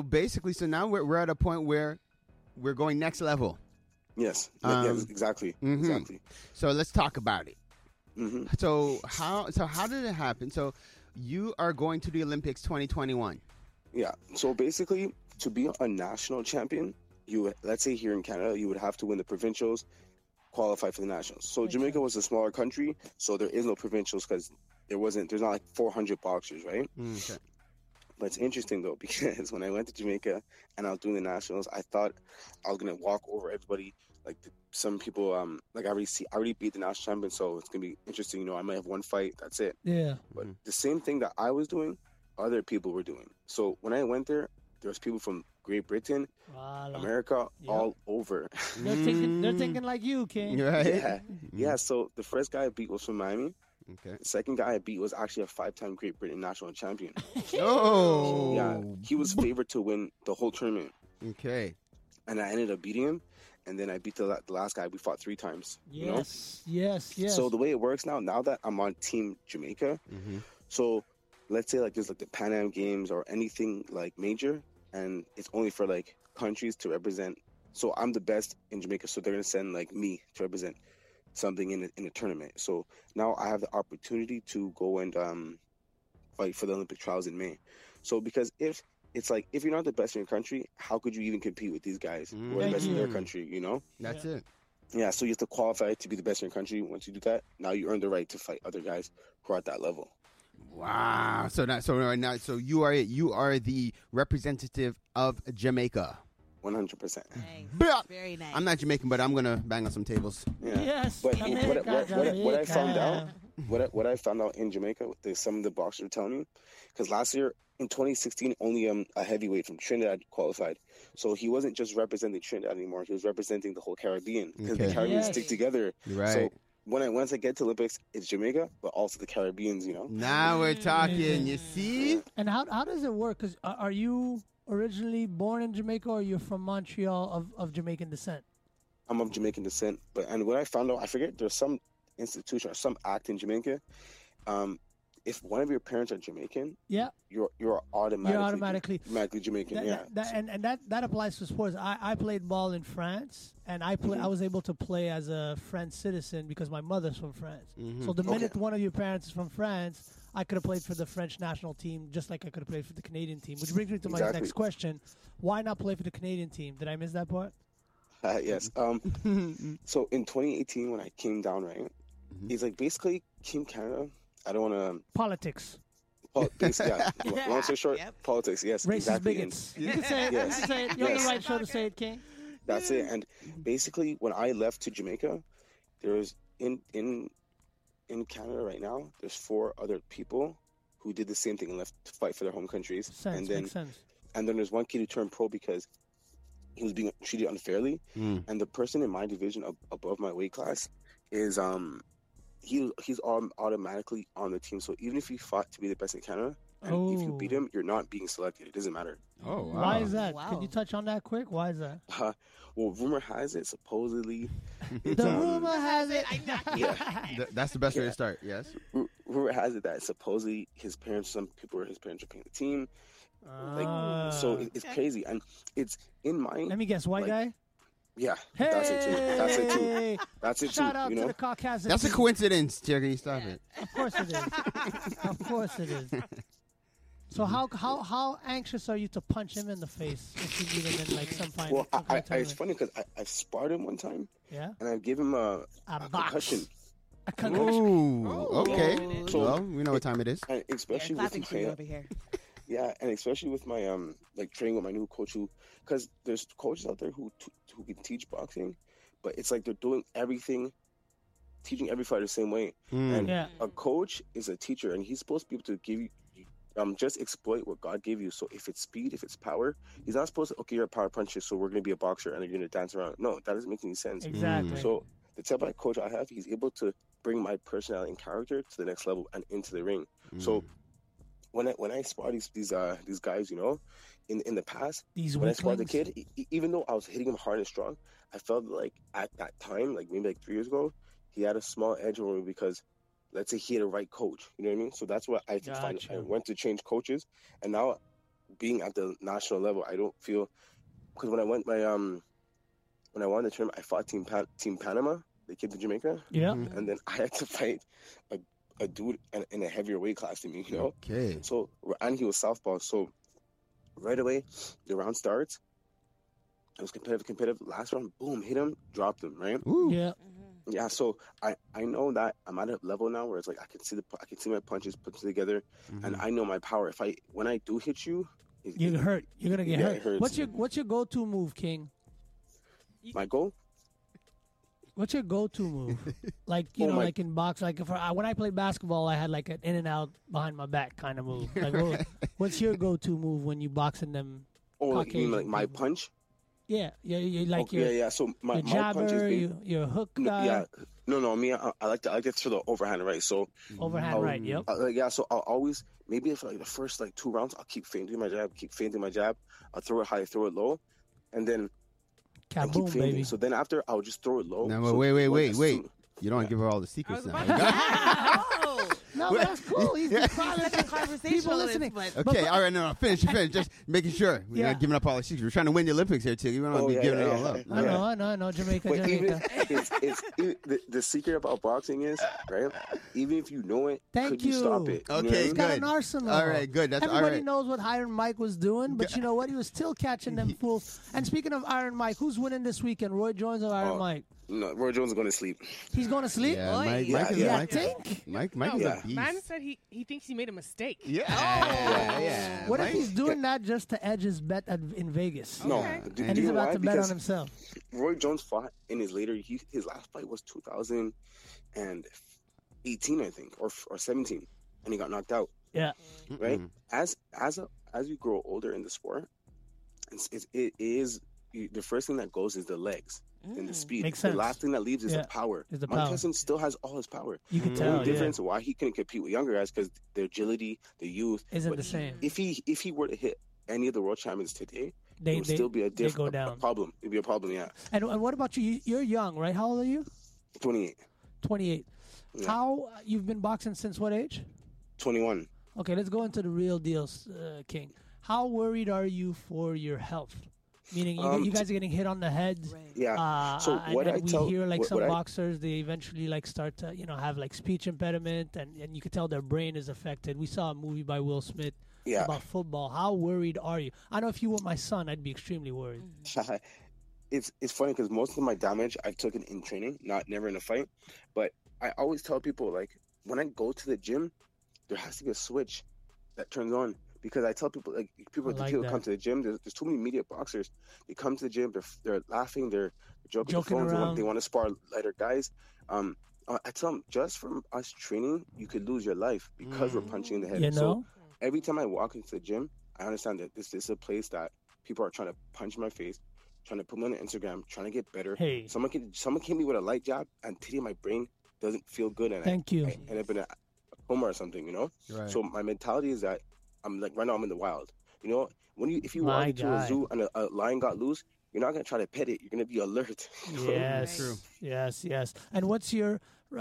we're at a point where we're going next level. Yes. Exactly. Mhm. Exactly. So let's talk about it. Mm-hmm. So how did it happen? So you are going to the Olympics 2021. Yeah. So basically, to be a national champion, let's say here in Canada, you would have to win the provincials, qualify for the nationals. So Jamaica was a smaller country, so there is no provincials because there's not like 400 boxers, right? Okay. But it's interesting though, because when I went to Jamaica and I was doing the nationals, I thought I was gonna walk over everybody. Like some people, like I already beat the national champion, so it's gonna be interesting. You know, I might have one fight, that's it. Yeah. But the same thing that I was doing, other people were doing. So when I went there was people from Great Britain, America, all over. They're thinking like you, King. Right? Yeah. So the first guy I beat was from Miami. Okay. The second guy I beat was actually a 5-time Great Britain national champion. Oh. Yeah. He was favored to win the whole tournament. Okay. And I ended up beating him. And then I beat the last guy. We fought 3 times. You know? Yes. So the way it works now that I'm on Team Jamaica, so let's say like there's like the Pan Am Games or anything like major, and it's only for like countries to represent. So I'm the best in Jamaica, so they're gonna send like me to represent something in a tournament. So now I have the opportunity to go and fight for the Olympic trials in May. So because if you're not the best in your country, how could you even compete with these guys who are the best in their country? You know, That's it. Yeah, so you have to qualify to be the best in your country. Once you do that, now you earn the right to fight other guys who are at that level. Wow. So right now, you are it. You are the representative of Jamaica. 100%. But Very nice. I'm not Jamaican, but I'm gonna bang on some tables. Yeah. Yes. But Jamaica, what I found out, Jamaica. what I found out in Jamaica, some of the boxers were telling me, because last year in 2016, only a heavyweight from Trinidad qualified. So he wasn't just representing Trinidad anymore; he was representing the whole Caribbean because the Caribbean stick together. Right. So once I get to Olympics, it's Jamaica, but also the Caribbeans. You know. Now we're talking. You see? And how does it work? Because are you originally born in Jamaica, or you're from Montreal of Jamaican descent? I'm of Jamaican descent, and when I found out, I forget there's some institution or some act in Jamaica. If one of your parents are Jamaican, you're automatically Jamaican. That applies to sports. I played ball in France, and I was able to play as a French citizen because my mother's from France. So the minute one of your parents is from France, I could have played for the French national team just like I could have played for the Canadian team. Which brings me to my next question: why not play for the Canadian team? Did I miss that part? Yes. So in 2018, when I came down, right, it's like basically Team Canada. I don't want to politics. Yeah. Long story short, politics. Yes, racist exactly. bigots. You can say it. Yes. You can say it. You're on the right show to say it, King. That's it. And basically, when I left to Jamaica, there's in Canada right now, there's 4 other people who did the same thing and left to fight for their home countries. Makes sense. And then there's one kid who turned pro because he was being treated unfairly. And the person in my division above my weight class is he's automatically on the team. So even if you fought to be the best in Canada, and if you beat him, you're not being selected. It doesn't matter. Oh, wow. Why is that? Can you touch on that quick? Why is that? Well, rumor has it, supposedly. The rumor has it. That's the best way to start. Yes. Rumor has it that supposedly some people are paying the team. So it's crazy, and it's in my. Let me guess, white guy. Yeah, hey! That's it too. Shout out you to know? the Caucasian. That's a coincidence, Jerry. Stop it. Of course it is. Of course it is. So how anxious are you to punch him in the face if you meet him in like some final? Well, it's funny because I sparred him one time. Yeah. And I gave him a concussion. Ooh, okay. So, well, we know what time it is. And especially with my, over here. yeah, and especially with my like training with my new coach, because there's coaches out there who can teach boxing, but it's like they're doing everything, teaching every fighter the same way. And a coach is a teacher, and he's supposed to be able to give you. Just exploit what God gave you. So if it's speed, if it's power, he's not supposed to, okay, you're a power puncher, so we're going to be a boxer and you're going to dance around. No, that doesn't make any sense. Exactly. So the type of coach I have, he's able to bring my personality and character to the next level and into the ring. So when I spar these guys, you know, in the past, when I sparred the kid, even though I was hitting him hard and strong, I felt like at that time, like maybe like 3 years ago, he had a small edge over me because let's say he had a right coach, you know what I mean? So that's what I went to change coaches, and now being at the national level, I don't feel, because when I won the tournament, I fought Team Panama. They came to Jamaica, and then I had to fight a dude in a heavier weight class than me, you know. Okay. So and he was southpaw, so right away the round starts. It was competitive. Last round, boom, hit him, dropped him, right? Ooh. Yeah. Yeah, so I know that I'm at a level now where it's like I can see my punches put together, and I know my power. When I do hit you, you hurt. You're gonna get hurt. It hurts. What's your go-to move, King? My goal? What's your go-to move? Like like in box, like when I played basketball, I had like an in and out behind my back kind of move. Like, what's your go-to move when you boxing them? Oh, you mean like my punch? Yeah. Like yeah. So my jabber, punch is your hook guy. Yeah, no. Me, I like to throw the overhand right. So overhand right. Yep. Yeah. So I'll always maybe if like the first like 2 rounds, I'll keep feinting my jab. I'll throw it high, throw it low, and then I keep kaboom, baby. So then after, I'll just throw it low. No, so wait. You don't want to give her all the secrets now. No, but that's cool. He's just People listening. Okay, all right, no, finish. Just making sure. We're not giving up all the secrets. We're trying to win the Olympics here, too. You don't want to be giving it all up. I know. Jamaica. The secret about boxing is, right, even if you know it, could you stop it? Okay, He's got an arsenal. All right, good. That's Everybody all right. knows what Iron Mike was doing, but you know what? He was still catching them fools. And speaking of Iron Mike, who's winning this weekend, Roy Jones or Iron Mike? No, Roy Jones is going to sleep. He's going to sleep? Yeah, Mike is a beast. Man said he thinks he made a mistake. Yeah. What if he's doing that just to edge his bet in Vegas? No. And he's about to bet on himself. Roy Jones fought in his last fight was 2018, I think, or 17, and he got knocked out. Yeah. Right? As you grow older in the sport, it is the first thing that goes is the legs. And the speed. Makes sense. The last thing that leaves is the power. Mike Tyson still has all his power. You can The tell. only difference why he couldn't compete with younger guys because the agility, the youth isn't the same. If he were to hit any of the world champions today, it would still be a problem. It'd be a problem, yeah. And what about you? You're young, right? How old are you? 28. 28. Yeah. How you've been boxing since what age? 21. Okay, let's go into the real deals, King. How worried are you for your health? Meaning, you guys are getting hit on the head. Yeah. So what and I we tell hear like what some I- boxers, they eventually like start to have like speech impediment, and you can tell their brain is affected. We saw a movie by Will Smith about football. How worried are you? I know if you were my son, I'd be extremely worried. It's funny because most of my damage I've taken in training, never in a fight. But I always tell people, like, when I go to the gym, there has to be a switch that turns on. Because I tell people, like, people come to the gym. There's too many media boxers. They come to the gym. They're laughing. They're joking with the phones. around. They want to spar lighter guys. I tell them, just from us training, you could lose your life because we're punching in the head. You know? So every time I walk into the gym, I understand that this is a place that people are trying to punch my face, trying to put me on Instagram, trying to get better. Hey. Someone came me with a light jab, and today my brain doesn't feel good, and Thank you. I end up in a coma or something, you know. Right. So my mentality is that I'm like right now I'm in the wild. You know, if you My walk into guy. a zoo and a lion got loose, you're not gonna try to pet it. You're gonna be alert. Yes, yes. And what's your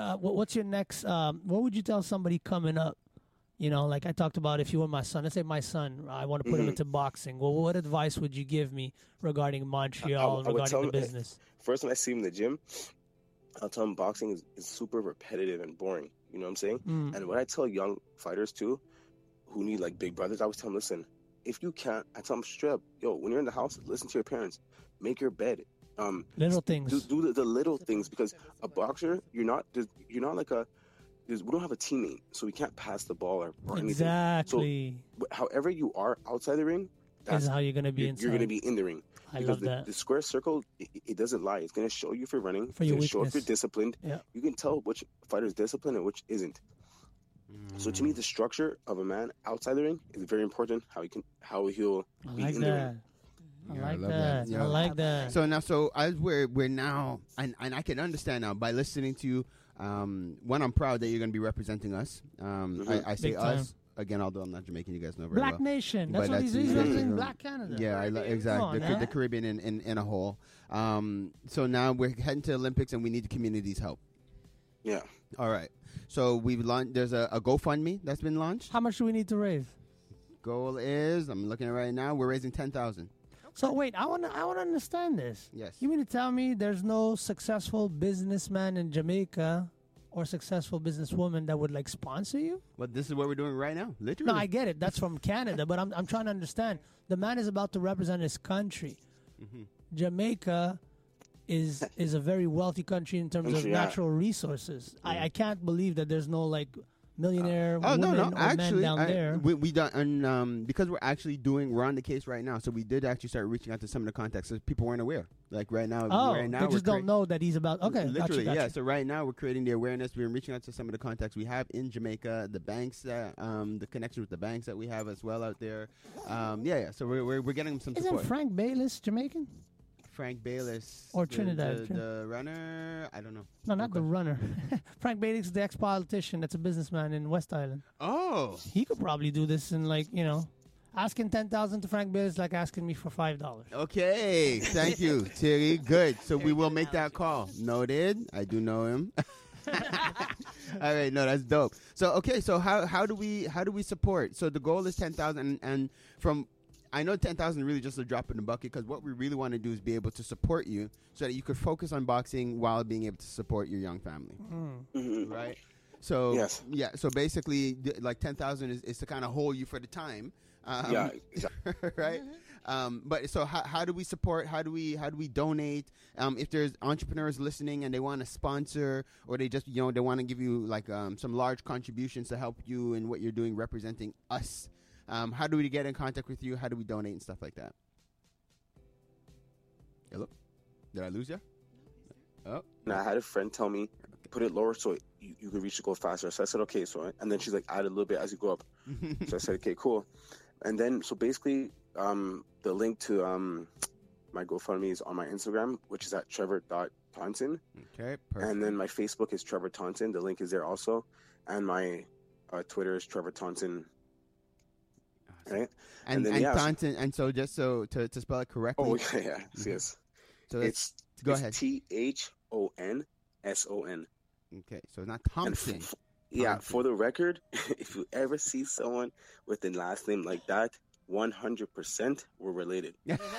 next? What would you tell somebody coming up? You know, like I talked about, if you were my son, let's say my son, I want to put him into boxing. Well, what advice would you give me regarding Montreal, I would tell regarding the him, business? First, when I see him in the gym, I'll tell him boxing is super repetitive and boring. You know what I'm saying? And what I tell young fighters too, who need like big brothers, I always tell them, listen, if you can't, I tell them straight up, yo, when you're in the house, listen to your parents, make your bed, Little things. Do the little things, because a boxer, you're not like we don't have a teammate, so we can't pass the ball or anything. Exactly. So, however you are outside the ring, that's how you're gonna be inside. You're gonna be in the ring. I because love that. The square circle, it doesn't lie. It's gonna show you if you're running. For it's your gonna show if weakness. you're disciplined. Yeah. You can tell which fighter is disciplined and which isn't. So to me, the structure of a man outside the ring is very important. How he'll be in the ring. I like that. I like that. So as we're now, and I can understand now by listening to you. One, I'm proud that you're going to be representing us. I say Big time. us again, although I'm not Jamaican. You guys know very Black well. Nation. But That's what he's representing. Black Canada. Yeah, exactly. The Caribbean in a whole. So now we're heading to Olympics, and we need the community's help. Yeah. All right. So we've launched. There's a GoFundMe that's been launched. How much do we need to raise? Goal is, I'm looking at it right now, we're raising 10,000. So wait, I want to understand this. Yes. You mean to tell me there's no successful businessman in Jamaica or successful businesswoman that would like sponsor you? Well, this is what we're doing right now, literally. No, I get it. That's from Canada, but I'm trying to understand. The man is about to represent his country. Mm-hmm. Jamaica is a very wealthy country in terms of natural resources. I can't believe that there's no like millionaire women or men down there. We done, and because we're on the case right now, so we did actually start reaching out to some of the contacts. So people weren't aware. Like right now, they just don't know that he's about. Okay, literally, gotcha. yeah. So right now, we're creating the awareness. We're reaching out to some of the contacts we have in Jamaica, the banks that, the connection with the banks that we have as well out there. So we're getting some support. Isn't Frank Bayless Jamaican? Frank Bayless or Trinidad, the runner. I don't know. No, not the runner. Frank Bayless is the ex-politician. That's a businessman in West Island. Oh, he could probably do this in asking 10,000 to Frank Bayless like asking me for $5. Okay, thank you, Thierry. Good. So we will make that call. Noted. I do know him. All right, no, that's dope. So so how do we support? So the goal is 10,000, and from. I know 10,000 really just a drop in the bucket, because what we really want to do is be able to support you so that you could focus on boxing while being able to support your young family. Mm-hmm. Right? So, yes. Yeah, so basically, like 10,000 is to kind of hold you for the time. Yeah, exactly. Right? But so how do we support? How do we donate? If there's entrepreneurs listening and they want to sponsor, or they just, they want to give you like some large contributions to help you in what you're doing representing us. How do we get in contact with you? How do we donate and stuff like that? Hello? Did I lose you? Oh. And I had a friend tell me, put it lower so you could reach the goal faster. So I said, okay. So, and then she's like, add a little bit as you go up. So I said, okay, cool. And then, so basically, the link to my GoFundMe is on my Instagram, which is at Trevor.Taunton. Okay, perfect. And then my Facebook is Trevor Taunton. The link is there also. And my Twitter is Trevor Taunton. Right? And Taunton, and so just so to spell it correctly. Oh, yeah. Yes. So it's ahead. THONSON. Okay, so not Thompson. For the record, if you ever see someone with a last name like that, 100% we're related.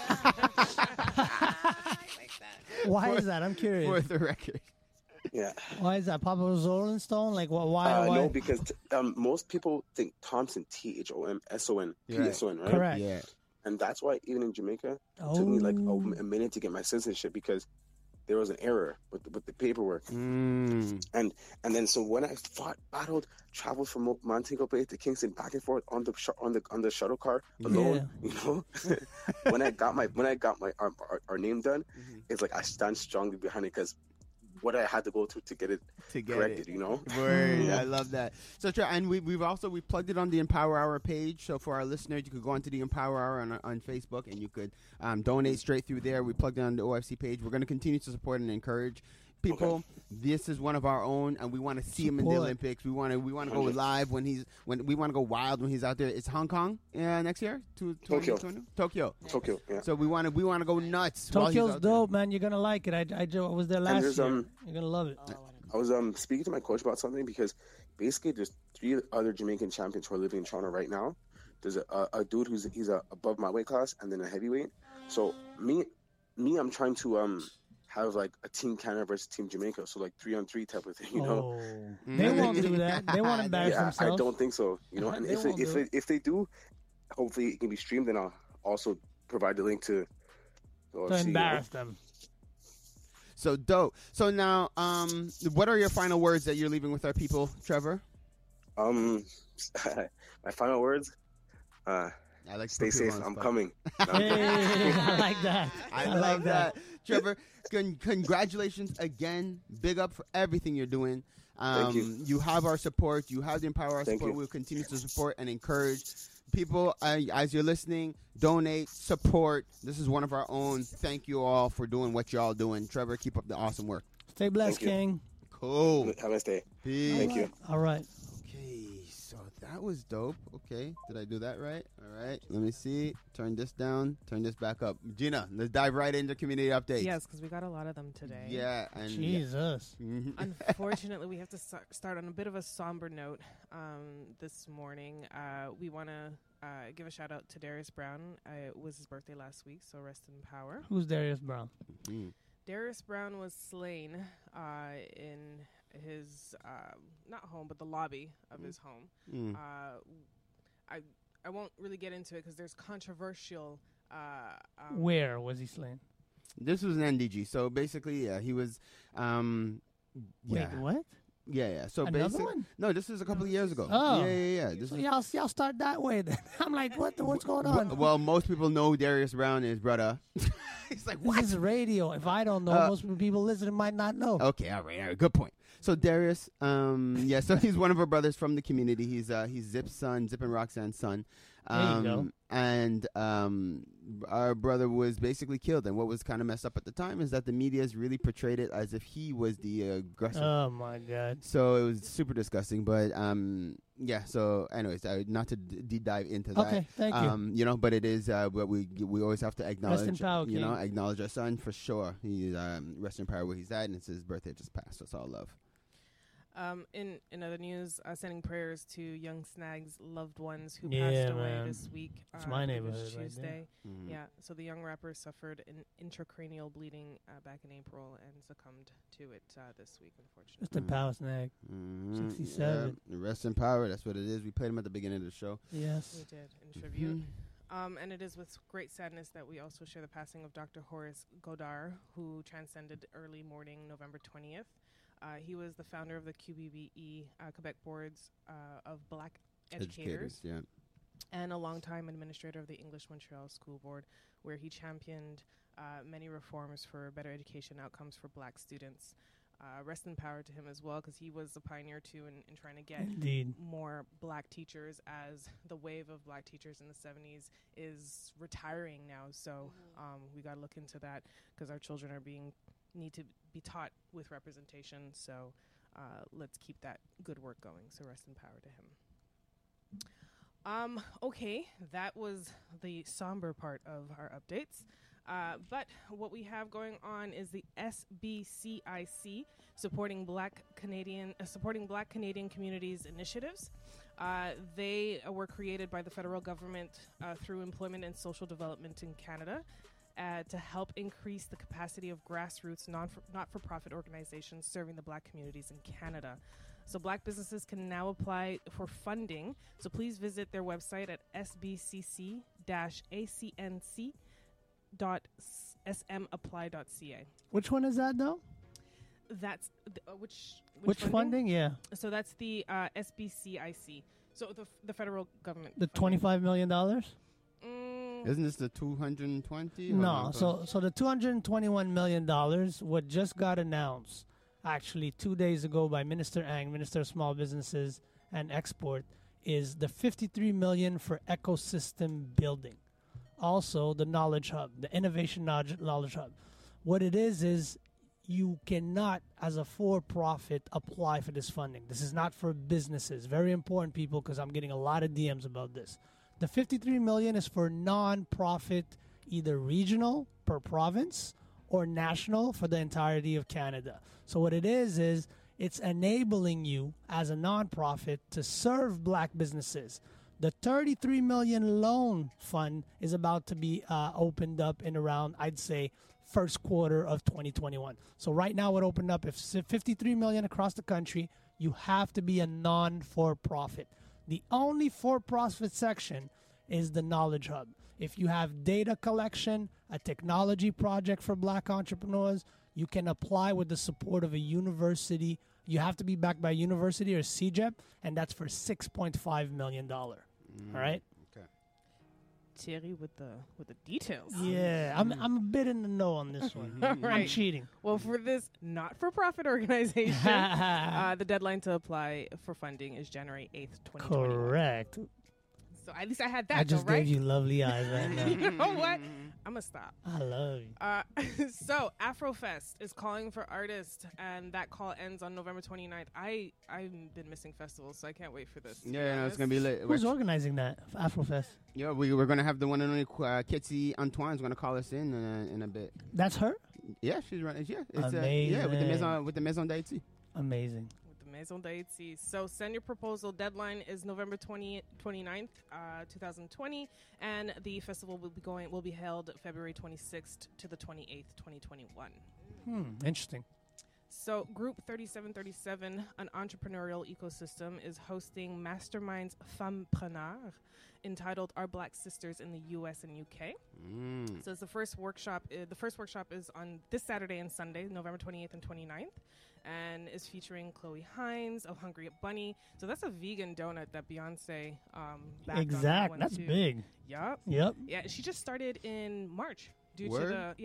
Why is that? I'm curious. For the record. Yeah. Why is that? Papa was Rolling Stone? Like, why? No, because most people think Thompson, THOMSON, PSON, right? Correct. Yeah. And that's why even in Jamaica, it took me like a minute to get my citizenship, because there was an error with the paperwork. And then so when I battled, traveled from Montego Bay to Kingston back and forth on the shuttle car alone, when I got our name done, it's like I stand strongly behind it, because what I had to go through to get it corrected, Word, I love that. So, and we plugged it on the Empower Hour page. So for our listeners, you could go onto the Empower Hour on Facebook, and you could donate straight through there. We plugged it on the OFC page. We're going to continue to support and encourage people. Okay. This is one of our own, and we want to see him in the Olympics. We want to go live when we want to go wild when he's out there. It's Hong Kong next year. Tokyo. Yeah. So we want to go nuts. Tokyo's dope, man. You're gonna like it. I was there last year. You're gonna love it. I was speaking to my coach about something, because basically there's 3 other Jamaican champions who are living in Toronto right now. There's a dude he's above my weight class, and then a heavyweight. So me, I'm trying to have like a Team Canada versus Team Jamaica, so like 3-on-3 type of thing, They won't do that. They won't embarrass themselves. I don't think so, And if they do, hopefully it can be streamed, and I'll also provide the link to embarrass them. So dope. So now, what are your final words that you're leaving with our people, Trevor? My final words. I like stay safe. I'm coming. Hey, I like that. I love that. Trevor, congratulations again. Big up for everything you're doing. Thank you. You have our support. You have the Empower Our Thank support. you. We'll continue to support and encourage people. As you're listening, donate, support. This is one of our own. Thank you all for doing what you're all doing. Trevor, keep up the awesome work. Stay blessed, Thank you. King. Cool. Have a nice day. Peace. Thank you. All right. Okay, so that was dope. Okay, did I do that right? All right, let me see. Turn this down. Turn this back up. Gina, let's dive right into community updates. Yes, because we got a lot of them today. Yeah, and Jesus. Unfortunately, we have to start on a bit of a somber note this morning. We want to give a shout out to Darius Brown. It was his birthday last week, so rest in power. Who's Darius Brown? Darius Brown was slain in his, not home, but the lobby of his home. I won't really get into it because there's controversial. Where was he slain? This was an NDG. So basically, yeah, he was. Wait, what? Yeah. So Another basically, one? no, this is a couple of years ago. Oh. Yeah. This So is, y'all start that way then. I'm like, what's going on? well, most people know Darius Brown is brother. He's like, what? This is radio. If I don't know, most people listening might not know. Okay, all right, good point. So Darius, so he's one of our brothers from the community. He's Zip's son, Zip and Roxanne's son. There you go. And our brother was basically killed. And what was kind of messed up at the time is that the media's really portrayed it as if he was the aggressor. Oh my God! So it was super disgusting. But So anyways, not to deep dive into that. Okay, thank you. But it is. But we always have to acknowledge. Rest in power, King. Acknowledge our son for sure. He's rest in power where he's at, and it's his birthday just passed. So it's all love. In other news, sending prayers to young Snag's loved ones who Yeah, passed away man. this week. It's my I believe it neighborhood was right Tuesday. there. Yeah, so the young rapper suffered an intracranial bleeding back in April and succumbed to it this week, unfortunately. Just in power snag. 67. Yeah, rest in power. That's what it is. We played him at the beginning of the show. Yes. We did, in tribute. And it is with great sadness that we also share the passing of Dr. Horace Godard, who transcended early morning November 20th. He was the founder of the QBBE, Quebec Boards of Black Educators. Yeah. And a longtime administrator of the English Montreal School Board, where he championed many reforms for better education outcomes for black students. Rest in power to him as well, because he was a pioneer too in trying to get Indeed. more black teachers, as the wave of black teachers in the 70s is retiring now. So we got to look into that, because our children need to be taught with representation. So let's keep that good work going. So rest in power to him. Okay, that was the somber part of our updates. But what we have going on is the SBCIC supporting Black Canadian communities initiatives. They were created by the federal government through Employment and Social Development in Canada to help increase the capacity of grassroots not-for-profit organizations serving the Black communities in Canada. So Black businesses can now apply for funding. So please visit their website at sbcc-acnc.smapply.ca. Which one is that though? That's which funding? Yeah. So that's the SBCIC. So the federal government. The $25 million? Isn't this the 220? No. So the $221 million, what just got announced actually 2 days ago by Minister Ang, Minister of Small Businesses and Export, is the $53 million for ecosystem building. Also, the Knowledge Hub, the Innovation Knowledge Hub. What it is you cannot, as a for-profit, apply for this funding. This is not for businesses. Very important, people, because I'm getting a lot of DMs about this. The $53 million is for non-profit, either regional per province or national for the entirety of Canada. So what it is it's enabling you as a non-profit to serve Black businesses. The $33 million loan fund is about to be opened up in around, I'd say, first quarter of 2021. So right now it opened up. If $53 million across the country, you have to be a non-for-profit. The only for-profit section is the Knowledge Hub. if you have data collection, a technology project for black entrepreneurs, you can apply with the support of a university. You have to be backed by a university or CJEP, and that's for $6.5 million. All right? Okay. Thierry with the details. Yeah, I'm a bit in the know on this one. All right. I'm cheating. Well, for this not-for-profit organization, the deadline to apply for funding is January 8th, 2021. Correct. So at least I had that. I just right? gave you lovely eyes right now. You know what? I'm going to stop. I love you. So Afrofest is calling for artists, and that call ends on November 29th. I've been missing festivals, so I can't wait for this. Yeah, no, it's gonna be lit. Who's organizing that Afrofest? Yeah, we're gonna have the one and only Kitsy Antoine's gonna call us in a bit. That's her. Yeah, she's running. Yeah, it's amazing. With the Maison d'Haïti. Amazing. Maison d'Haïti. So send your proposal. Deadline is November 29th, 2020, and the festival will be held February 26th to the 28th, 2021. Interesting. So Group 3737, an entrepreneurial ecosystem, is hosting Masterminds Fempreneur, entitled Our Black Sisters in the U.S. and UK. So it's the first workshop. The first workshop is on this Saturday and Sunday, November 28th and 29th. And is featuring Chloe Hines of Hungry Bunny. So that's a vegan donut that Beyonce backed on that one That's too. big. Yep. Yeah, she just started in March due Word?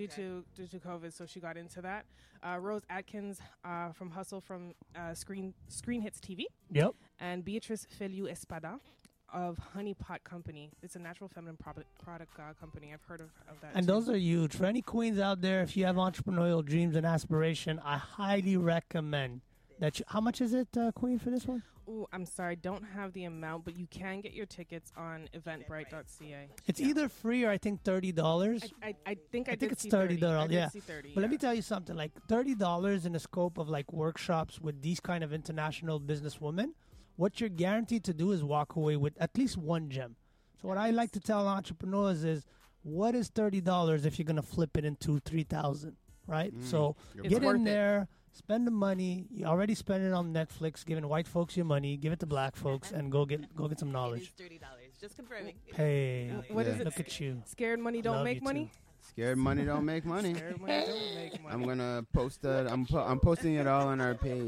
to COVID, so she got into that. Rose Atkins from Hustle from Screen Hits TV. Yep. And Beatrice Feliu Espada of Honey Pot Company. It's a natural feminine product company. I've heard of that. And too. those are huge. For any queens out there, if you have entrepreneurial dreams and aspiration, I highly recommend that how much is it, Queen, for this one? Ooh, I'm sorry, don't have the amount, but you can get your tickets on eventbrite.ca. It's either free or I think $30. I think it's $30. Yeah. See 30, But let me tell you something, like $30 in the scope of like workshops with these kind of international businesswomen, what you're guaranteed to do is walk away with at least one gem. So what I like to tell entrepreneurs is, what is $30 if you're going to flip it into $3,000, right? So get in there, spend the money. You already spent it on Netflix, giving white folks your money. Give it to black folks and go get some knowledge. It is $30. Just confirming. Hey, what is it? Look at you. Scared money don't Love make you money? too. Scared money don't make money. Scared money don't make money. I'm gonna post that. I'm posting it all on our page.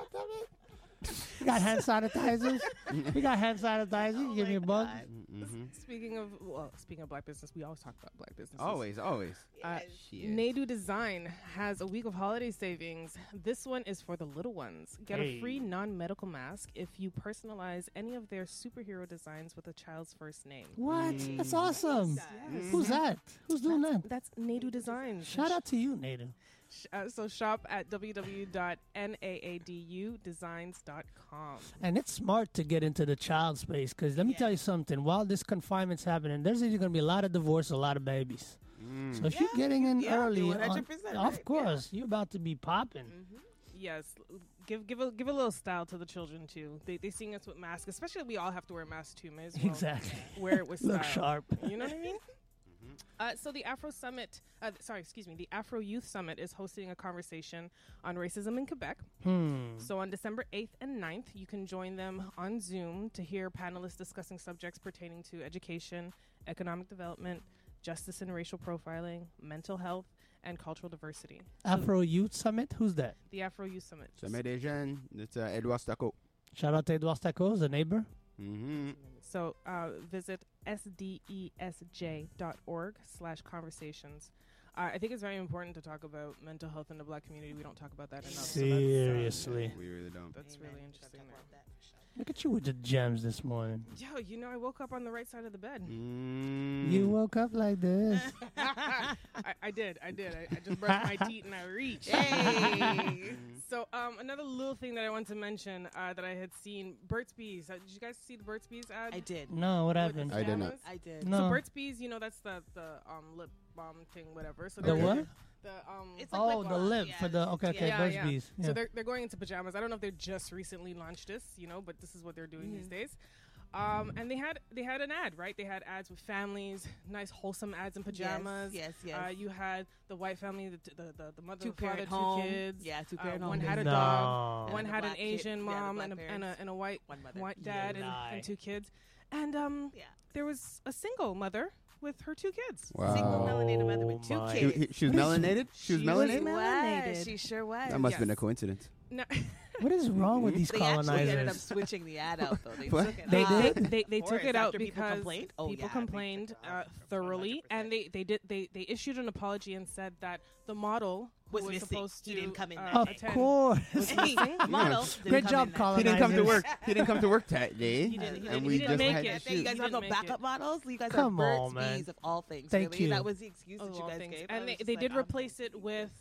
We got hand sanitizers. We got hand sanitizers. You give me a bug. Speaking of black business, we always talk about black businesses. Always. Nadu Design has a week of holiday savings. This one is for the little ones. Get a free non-medical mask if you personalize any of their superhero designs with a child's first name. What? That's awesome. Yes. Who's that? Who's doing that? That's Nadu Designs. Shout out to you, Nadu. So shop at www.naadUdesigns.com. And it's smart to get into the child space because let me tell you something. While this confinement's happening, there's either going to be a lot of divorce, a lot of babies. So if you're getting in early, 100%, of course, you're about to be popping. Yes, give a little style to the children too. They seeing us with masks, especially we all have to wear masks too. May as well Exactly. wear it with style. Look sharp. You know what I mean? So the Afro Summit, the Afro Youth Summit is hosting a conversation on racism in Quebec. So on December 8th and 9th, you can join them on Zoom to hear panelists discussing subjects pertaining to education, economic development, justice and racial profiling, mental health, and cultural diversity. Afro Youth Summit? Who's that? The Afro Youth Summit. Sommet des Jeunes. It's Edouard Stacco. Shout out to Edouard Stacco, a neighbor. So visit sdesj.org/conversations. I think it's very important to talk about mental health in the black community. We don't talk about that enough. Seriously. We really don't. That's really interesting. Look at you with the gems this morning. Yo, I woke up on the right side of the bed. You woke up like this. I did. I just brushed my teeth and I reached. Hey. So another little thing that I want to mention that I had seen, Burt's Bees. Did you guys see the Burt's Bees ad? I did. No, what happened? I did not. I did. No. So Burt's Bees, that's the lip balm thing, whatever. So The what? It's like the lip for the Burt's Bees. So they're going into pajamas. I don't know if they just recently launched this, but this is what they're doing these days. And they had an ad, right? They had ads with families, nice wholesome ads in pajamas. Yes. You had the white family, the mother, the father, Two-parent home. two kids. Yeah, two-parent One home. had a No. dog. One And a had an black kid. Asian Yeah, the mom black and a parents. white One mother. white dad You lie. and two kids. And there was a single mother with her 2 kids. Wow. Single melanated mother with 2 my. kids. She was melanated? She was melanated? melanated. She sure was. That must have been a Yes. coincidence. No. What is wrong with these They actually ended up colonizers? switching the ad out, though. They What? took it They out. did? They Of took course, it out after people because complained. Oh, people yeah, complained they took it out. thoroughly, and they issued an apology and said that the model who Was was missing. supposed to He didn't come in that Of day. attend course. was missing. Model. Great job, He colonizers. didn't come to work. He didn't come to work that day. He didn't and we just make had it. to You shoot. guys He have no didn't make backup it. models? You guys Come are on, birds, man. bees of all things. Thank really. you. That was the excuse Of that you all guys things. gave. And they did replace it with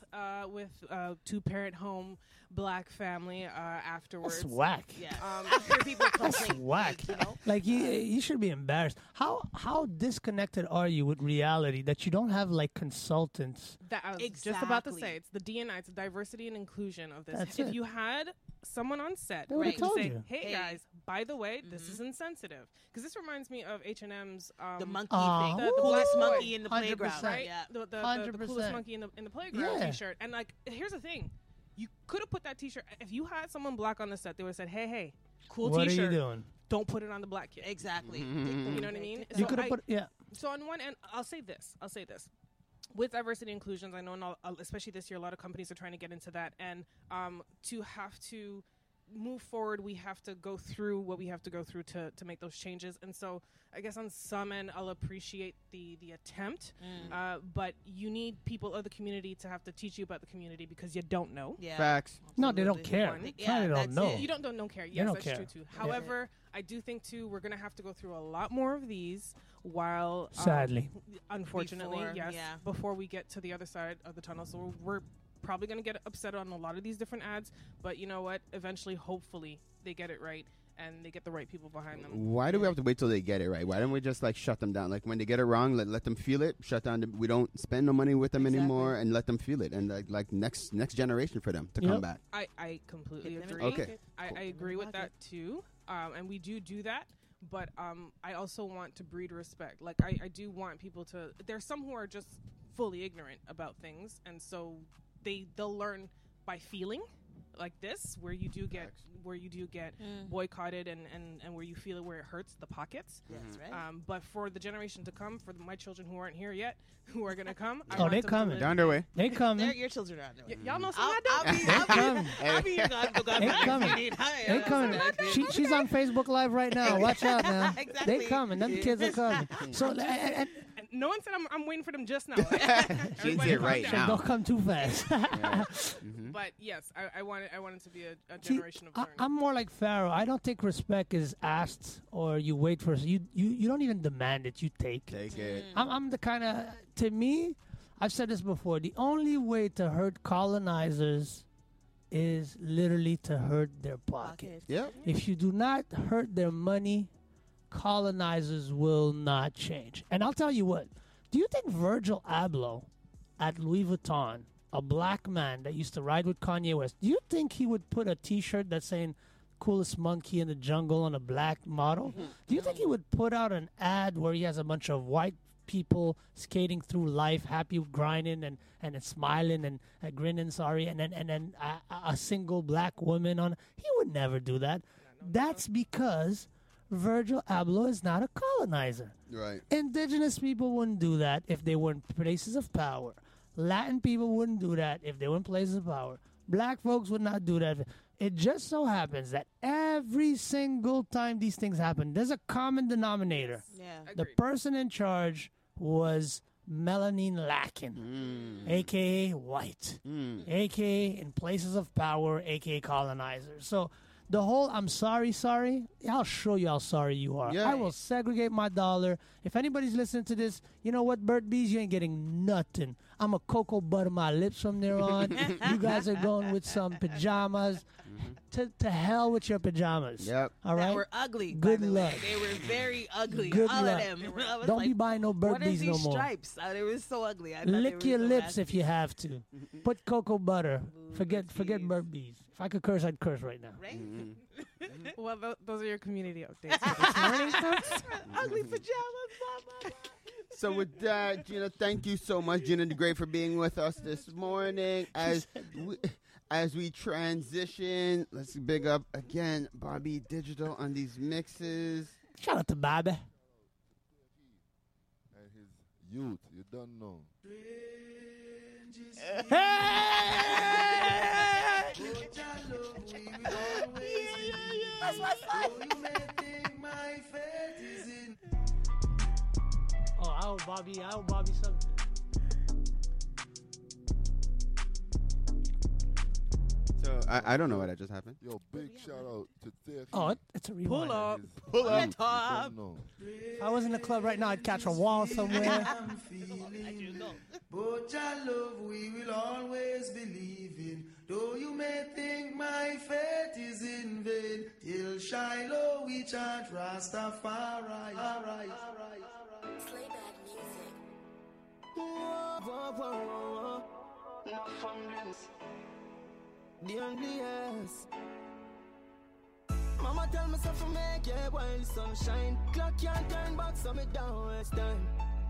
2-parent home black family afterwards. That's whack. Yeah. After people That's complained. whack. You know? Like you should be embarrassed. How disconnected are you with reality that you don't have like consultants? That I was just about to Exactly. say. It's the D&I. It's the diversity and inclusion of this. That's if it. you had someone on set They would've who told say, you. "Hey guys, by the way, this is insensitive," because this reminds me of H&M's The monkey Aw. thing. the The black coolest boy. monkey in the 100%. playground. right? Yeah. The coolest 100%. monkey in the playground Yeah. T-shirt. And like, here's the thing: you could have put that T-shirt. If you had someone black on the set, they would have said, "Hey, cool What T-shirt. are you doing? Don't put it on the black kid." Exactly. You know what I mean? You could have put So on one end, I'll say this. With diversity inclusions, I know, especially this year, a lot of companies are trying to get into that. And to have to move forward, we have to go through what we have to go through to make those changes. And so I guess on some end, I'll appreciate the attempt. But you need people of the community to have to teach you about the community because you don't know. Yeah. Facts. No, they don't care. One. It's not they don't know. You don't care. They Yes, don't that's care. true too. However, I do think too we're gonna have to go through a lot more of these while Sadly. unfortunately, Before, yes, before we get to the other side of the tunnel. So we're probably gonna get upset on a lot of these different ads, but you know what? Eventually, hopefully, they get it right and they get the right people behind them. Why do we have to wait till they get it right? Why don't we just like shut them down? Like when they get it wrong, let them feel it. Shut down. We don't spend no money with them anymore, and let them feel it. And like next generation for them to come back. I completely Hit them agree. Okay. I agree with that too, and we do that. But I also want to breed respect. Like I do want people to. There's some who are just fully ignorant about things, and so they'll learn by feeling like this, where you do get boycotted and where you feel it where it hurts the pockets. That's right. But for the generation to come, for my children who aren't here yet, who are gonna come, I Oh, want they them to coming. live- They're underway. They coming. Your children are on their way. Y'all know I'll something be They your coming. They coming. She's on Facebook Live right now. Watch out now. Exactly. They coming. Them kids are coming. So And no one said I'm waiting for them just now. She didn't Everybody say it calm right down. now. don't come too fast. But yes, I want it to be a See, generation of learning. I'm more like Pharaoh. I don't think respect is asked or you wait for. You don't even demand it. You take. Take it. I'm the kind of, to me, I've said this before. The only way to hurt colonizers is literally to hurt their pocket. Yep. If you do not hurt their money, colonizers will not change. And I'll tell you what. Do you think Virgil Abloh at Louis Vuitton, a black man that used to ride with Kanye West, do you think he would put a T-shirt that's saying "coolest monkey in the jungle" on a black model? Do you think he would put out an ad where he has a bunch of white people skating through life, happy, grinding, and smiling and grinning, sorry, and then a single black woman on? He would never do that. That's because Virgil Abloh is not a colonizer. Right. Indigenous people wouldn't do that if they were in places of power. Latin people wouldn't do that if they were in places of power. Black folks would not do that. It just so happens that every single time these things happen, there's a common denominator. Yeah. The person in charge was melanin lacking, a.k.a. white, a.k.a. in places of power, a.k.a. colonizers. So the whole "I'm sorry," I'll show you how sorry you are. Yeah. I will segregate my dollar. If anybody's listening to this, you know what, Bert Bees, you ain't getting nothing. I'm a cocoa butter my lips from there on. You guys are going with some pajamas. To hell with your pajamas. Yep. All right? That were ugly. Good by the way. luck. They were very ugly. Good all luck. of them. I was Don't like, be buying no Bert what are Bees these no more. stripes? They were so ugly. I thought they Lick were your so lips nasty. if you have to. Put cocoa butter. Forget Bert Bees. If I could curse, I'd curse right now. Right? Well, those are your community updates for this morning, folks. Ugly pajamas, mama. So with that, Gina, thank you so much, Gina DeGray, for being with us this morning. As we transition, let's big up again Bobby Digital on these mixes. Shout out to Bobby. And his Youth, you don't know. That's my son. Oh, I owe Bobby something. So I don't know what just happened. Yo, big shout out to Tiff. Oh, it's a rewind. Pull up. Pull up. You don't know. If I was in the club right now, I'd catch a wall somewhere. But your love we will always believe in. Though you may think my faith is in vain, till Shiloh we chant Rastafari. Slayback music. No fumblings. The ugliest. Mama tell me so for make yeah while sunshine. Clock can't turn back, so me down waste time.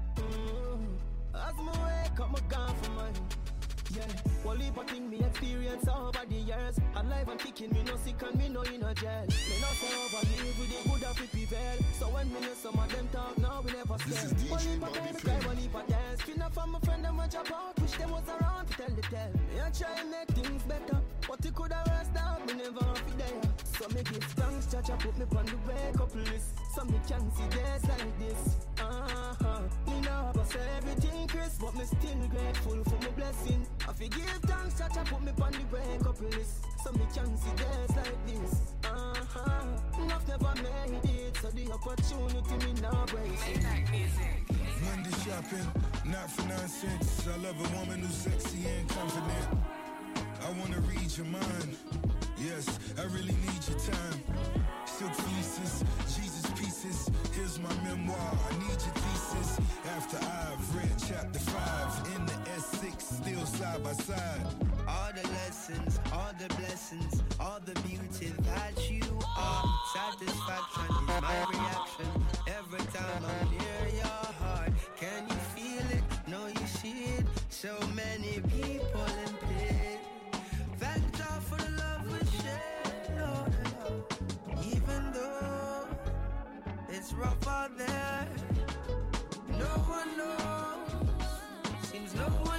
As me wake up, me gone for mine. Yeah, one leap of thing me experience over the years. Alive and kicking, me no sick and me no in a jail. Me no say over here with the good of it prevail. So when me know some of them talk, now we never stay. One leap of dance, cry, one leap of dance. Spin up from my friend and watch about. Wish them was around to tell the tale. Me a try and make things better, but it could have rest out, me never have it there. So me give thanks, Chacha put me on the wake up list. So me can see days like this. Me know about everything, Chris, but me still grateful for my blessing. I forgive thanks, Chacha put me on the wake up list. So me can see days like this. Enough never made it, so the opportunity me now breaks. Monday shopping, not for nonsense. I love a woman who's sexy and confident. I wanna read your mind. Yes, I really need your time. Silk fleeces, Jesus pieces. Here's my memoir. I need your thesis. After I've read chapter 5 in the S6, still side by side. All the lessons, all the blessings, all the beauty that you are. Satisfaction is my reaction every time I'm near your heart. Can you feel it? No, you see it. So many people in pain. Thank God for the love we share, Lord. Even though it's rough out there, no one knows. Seems no one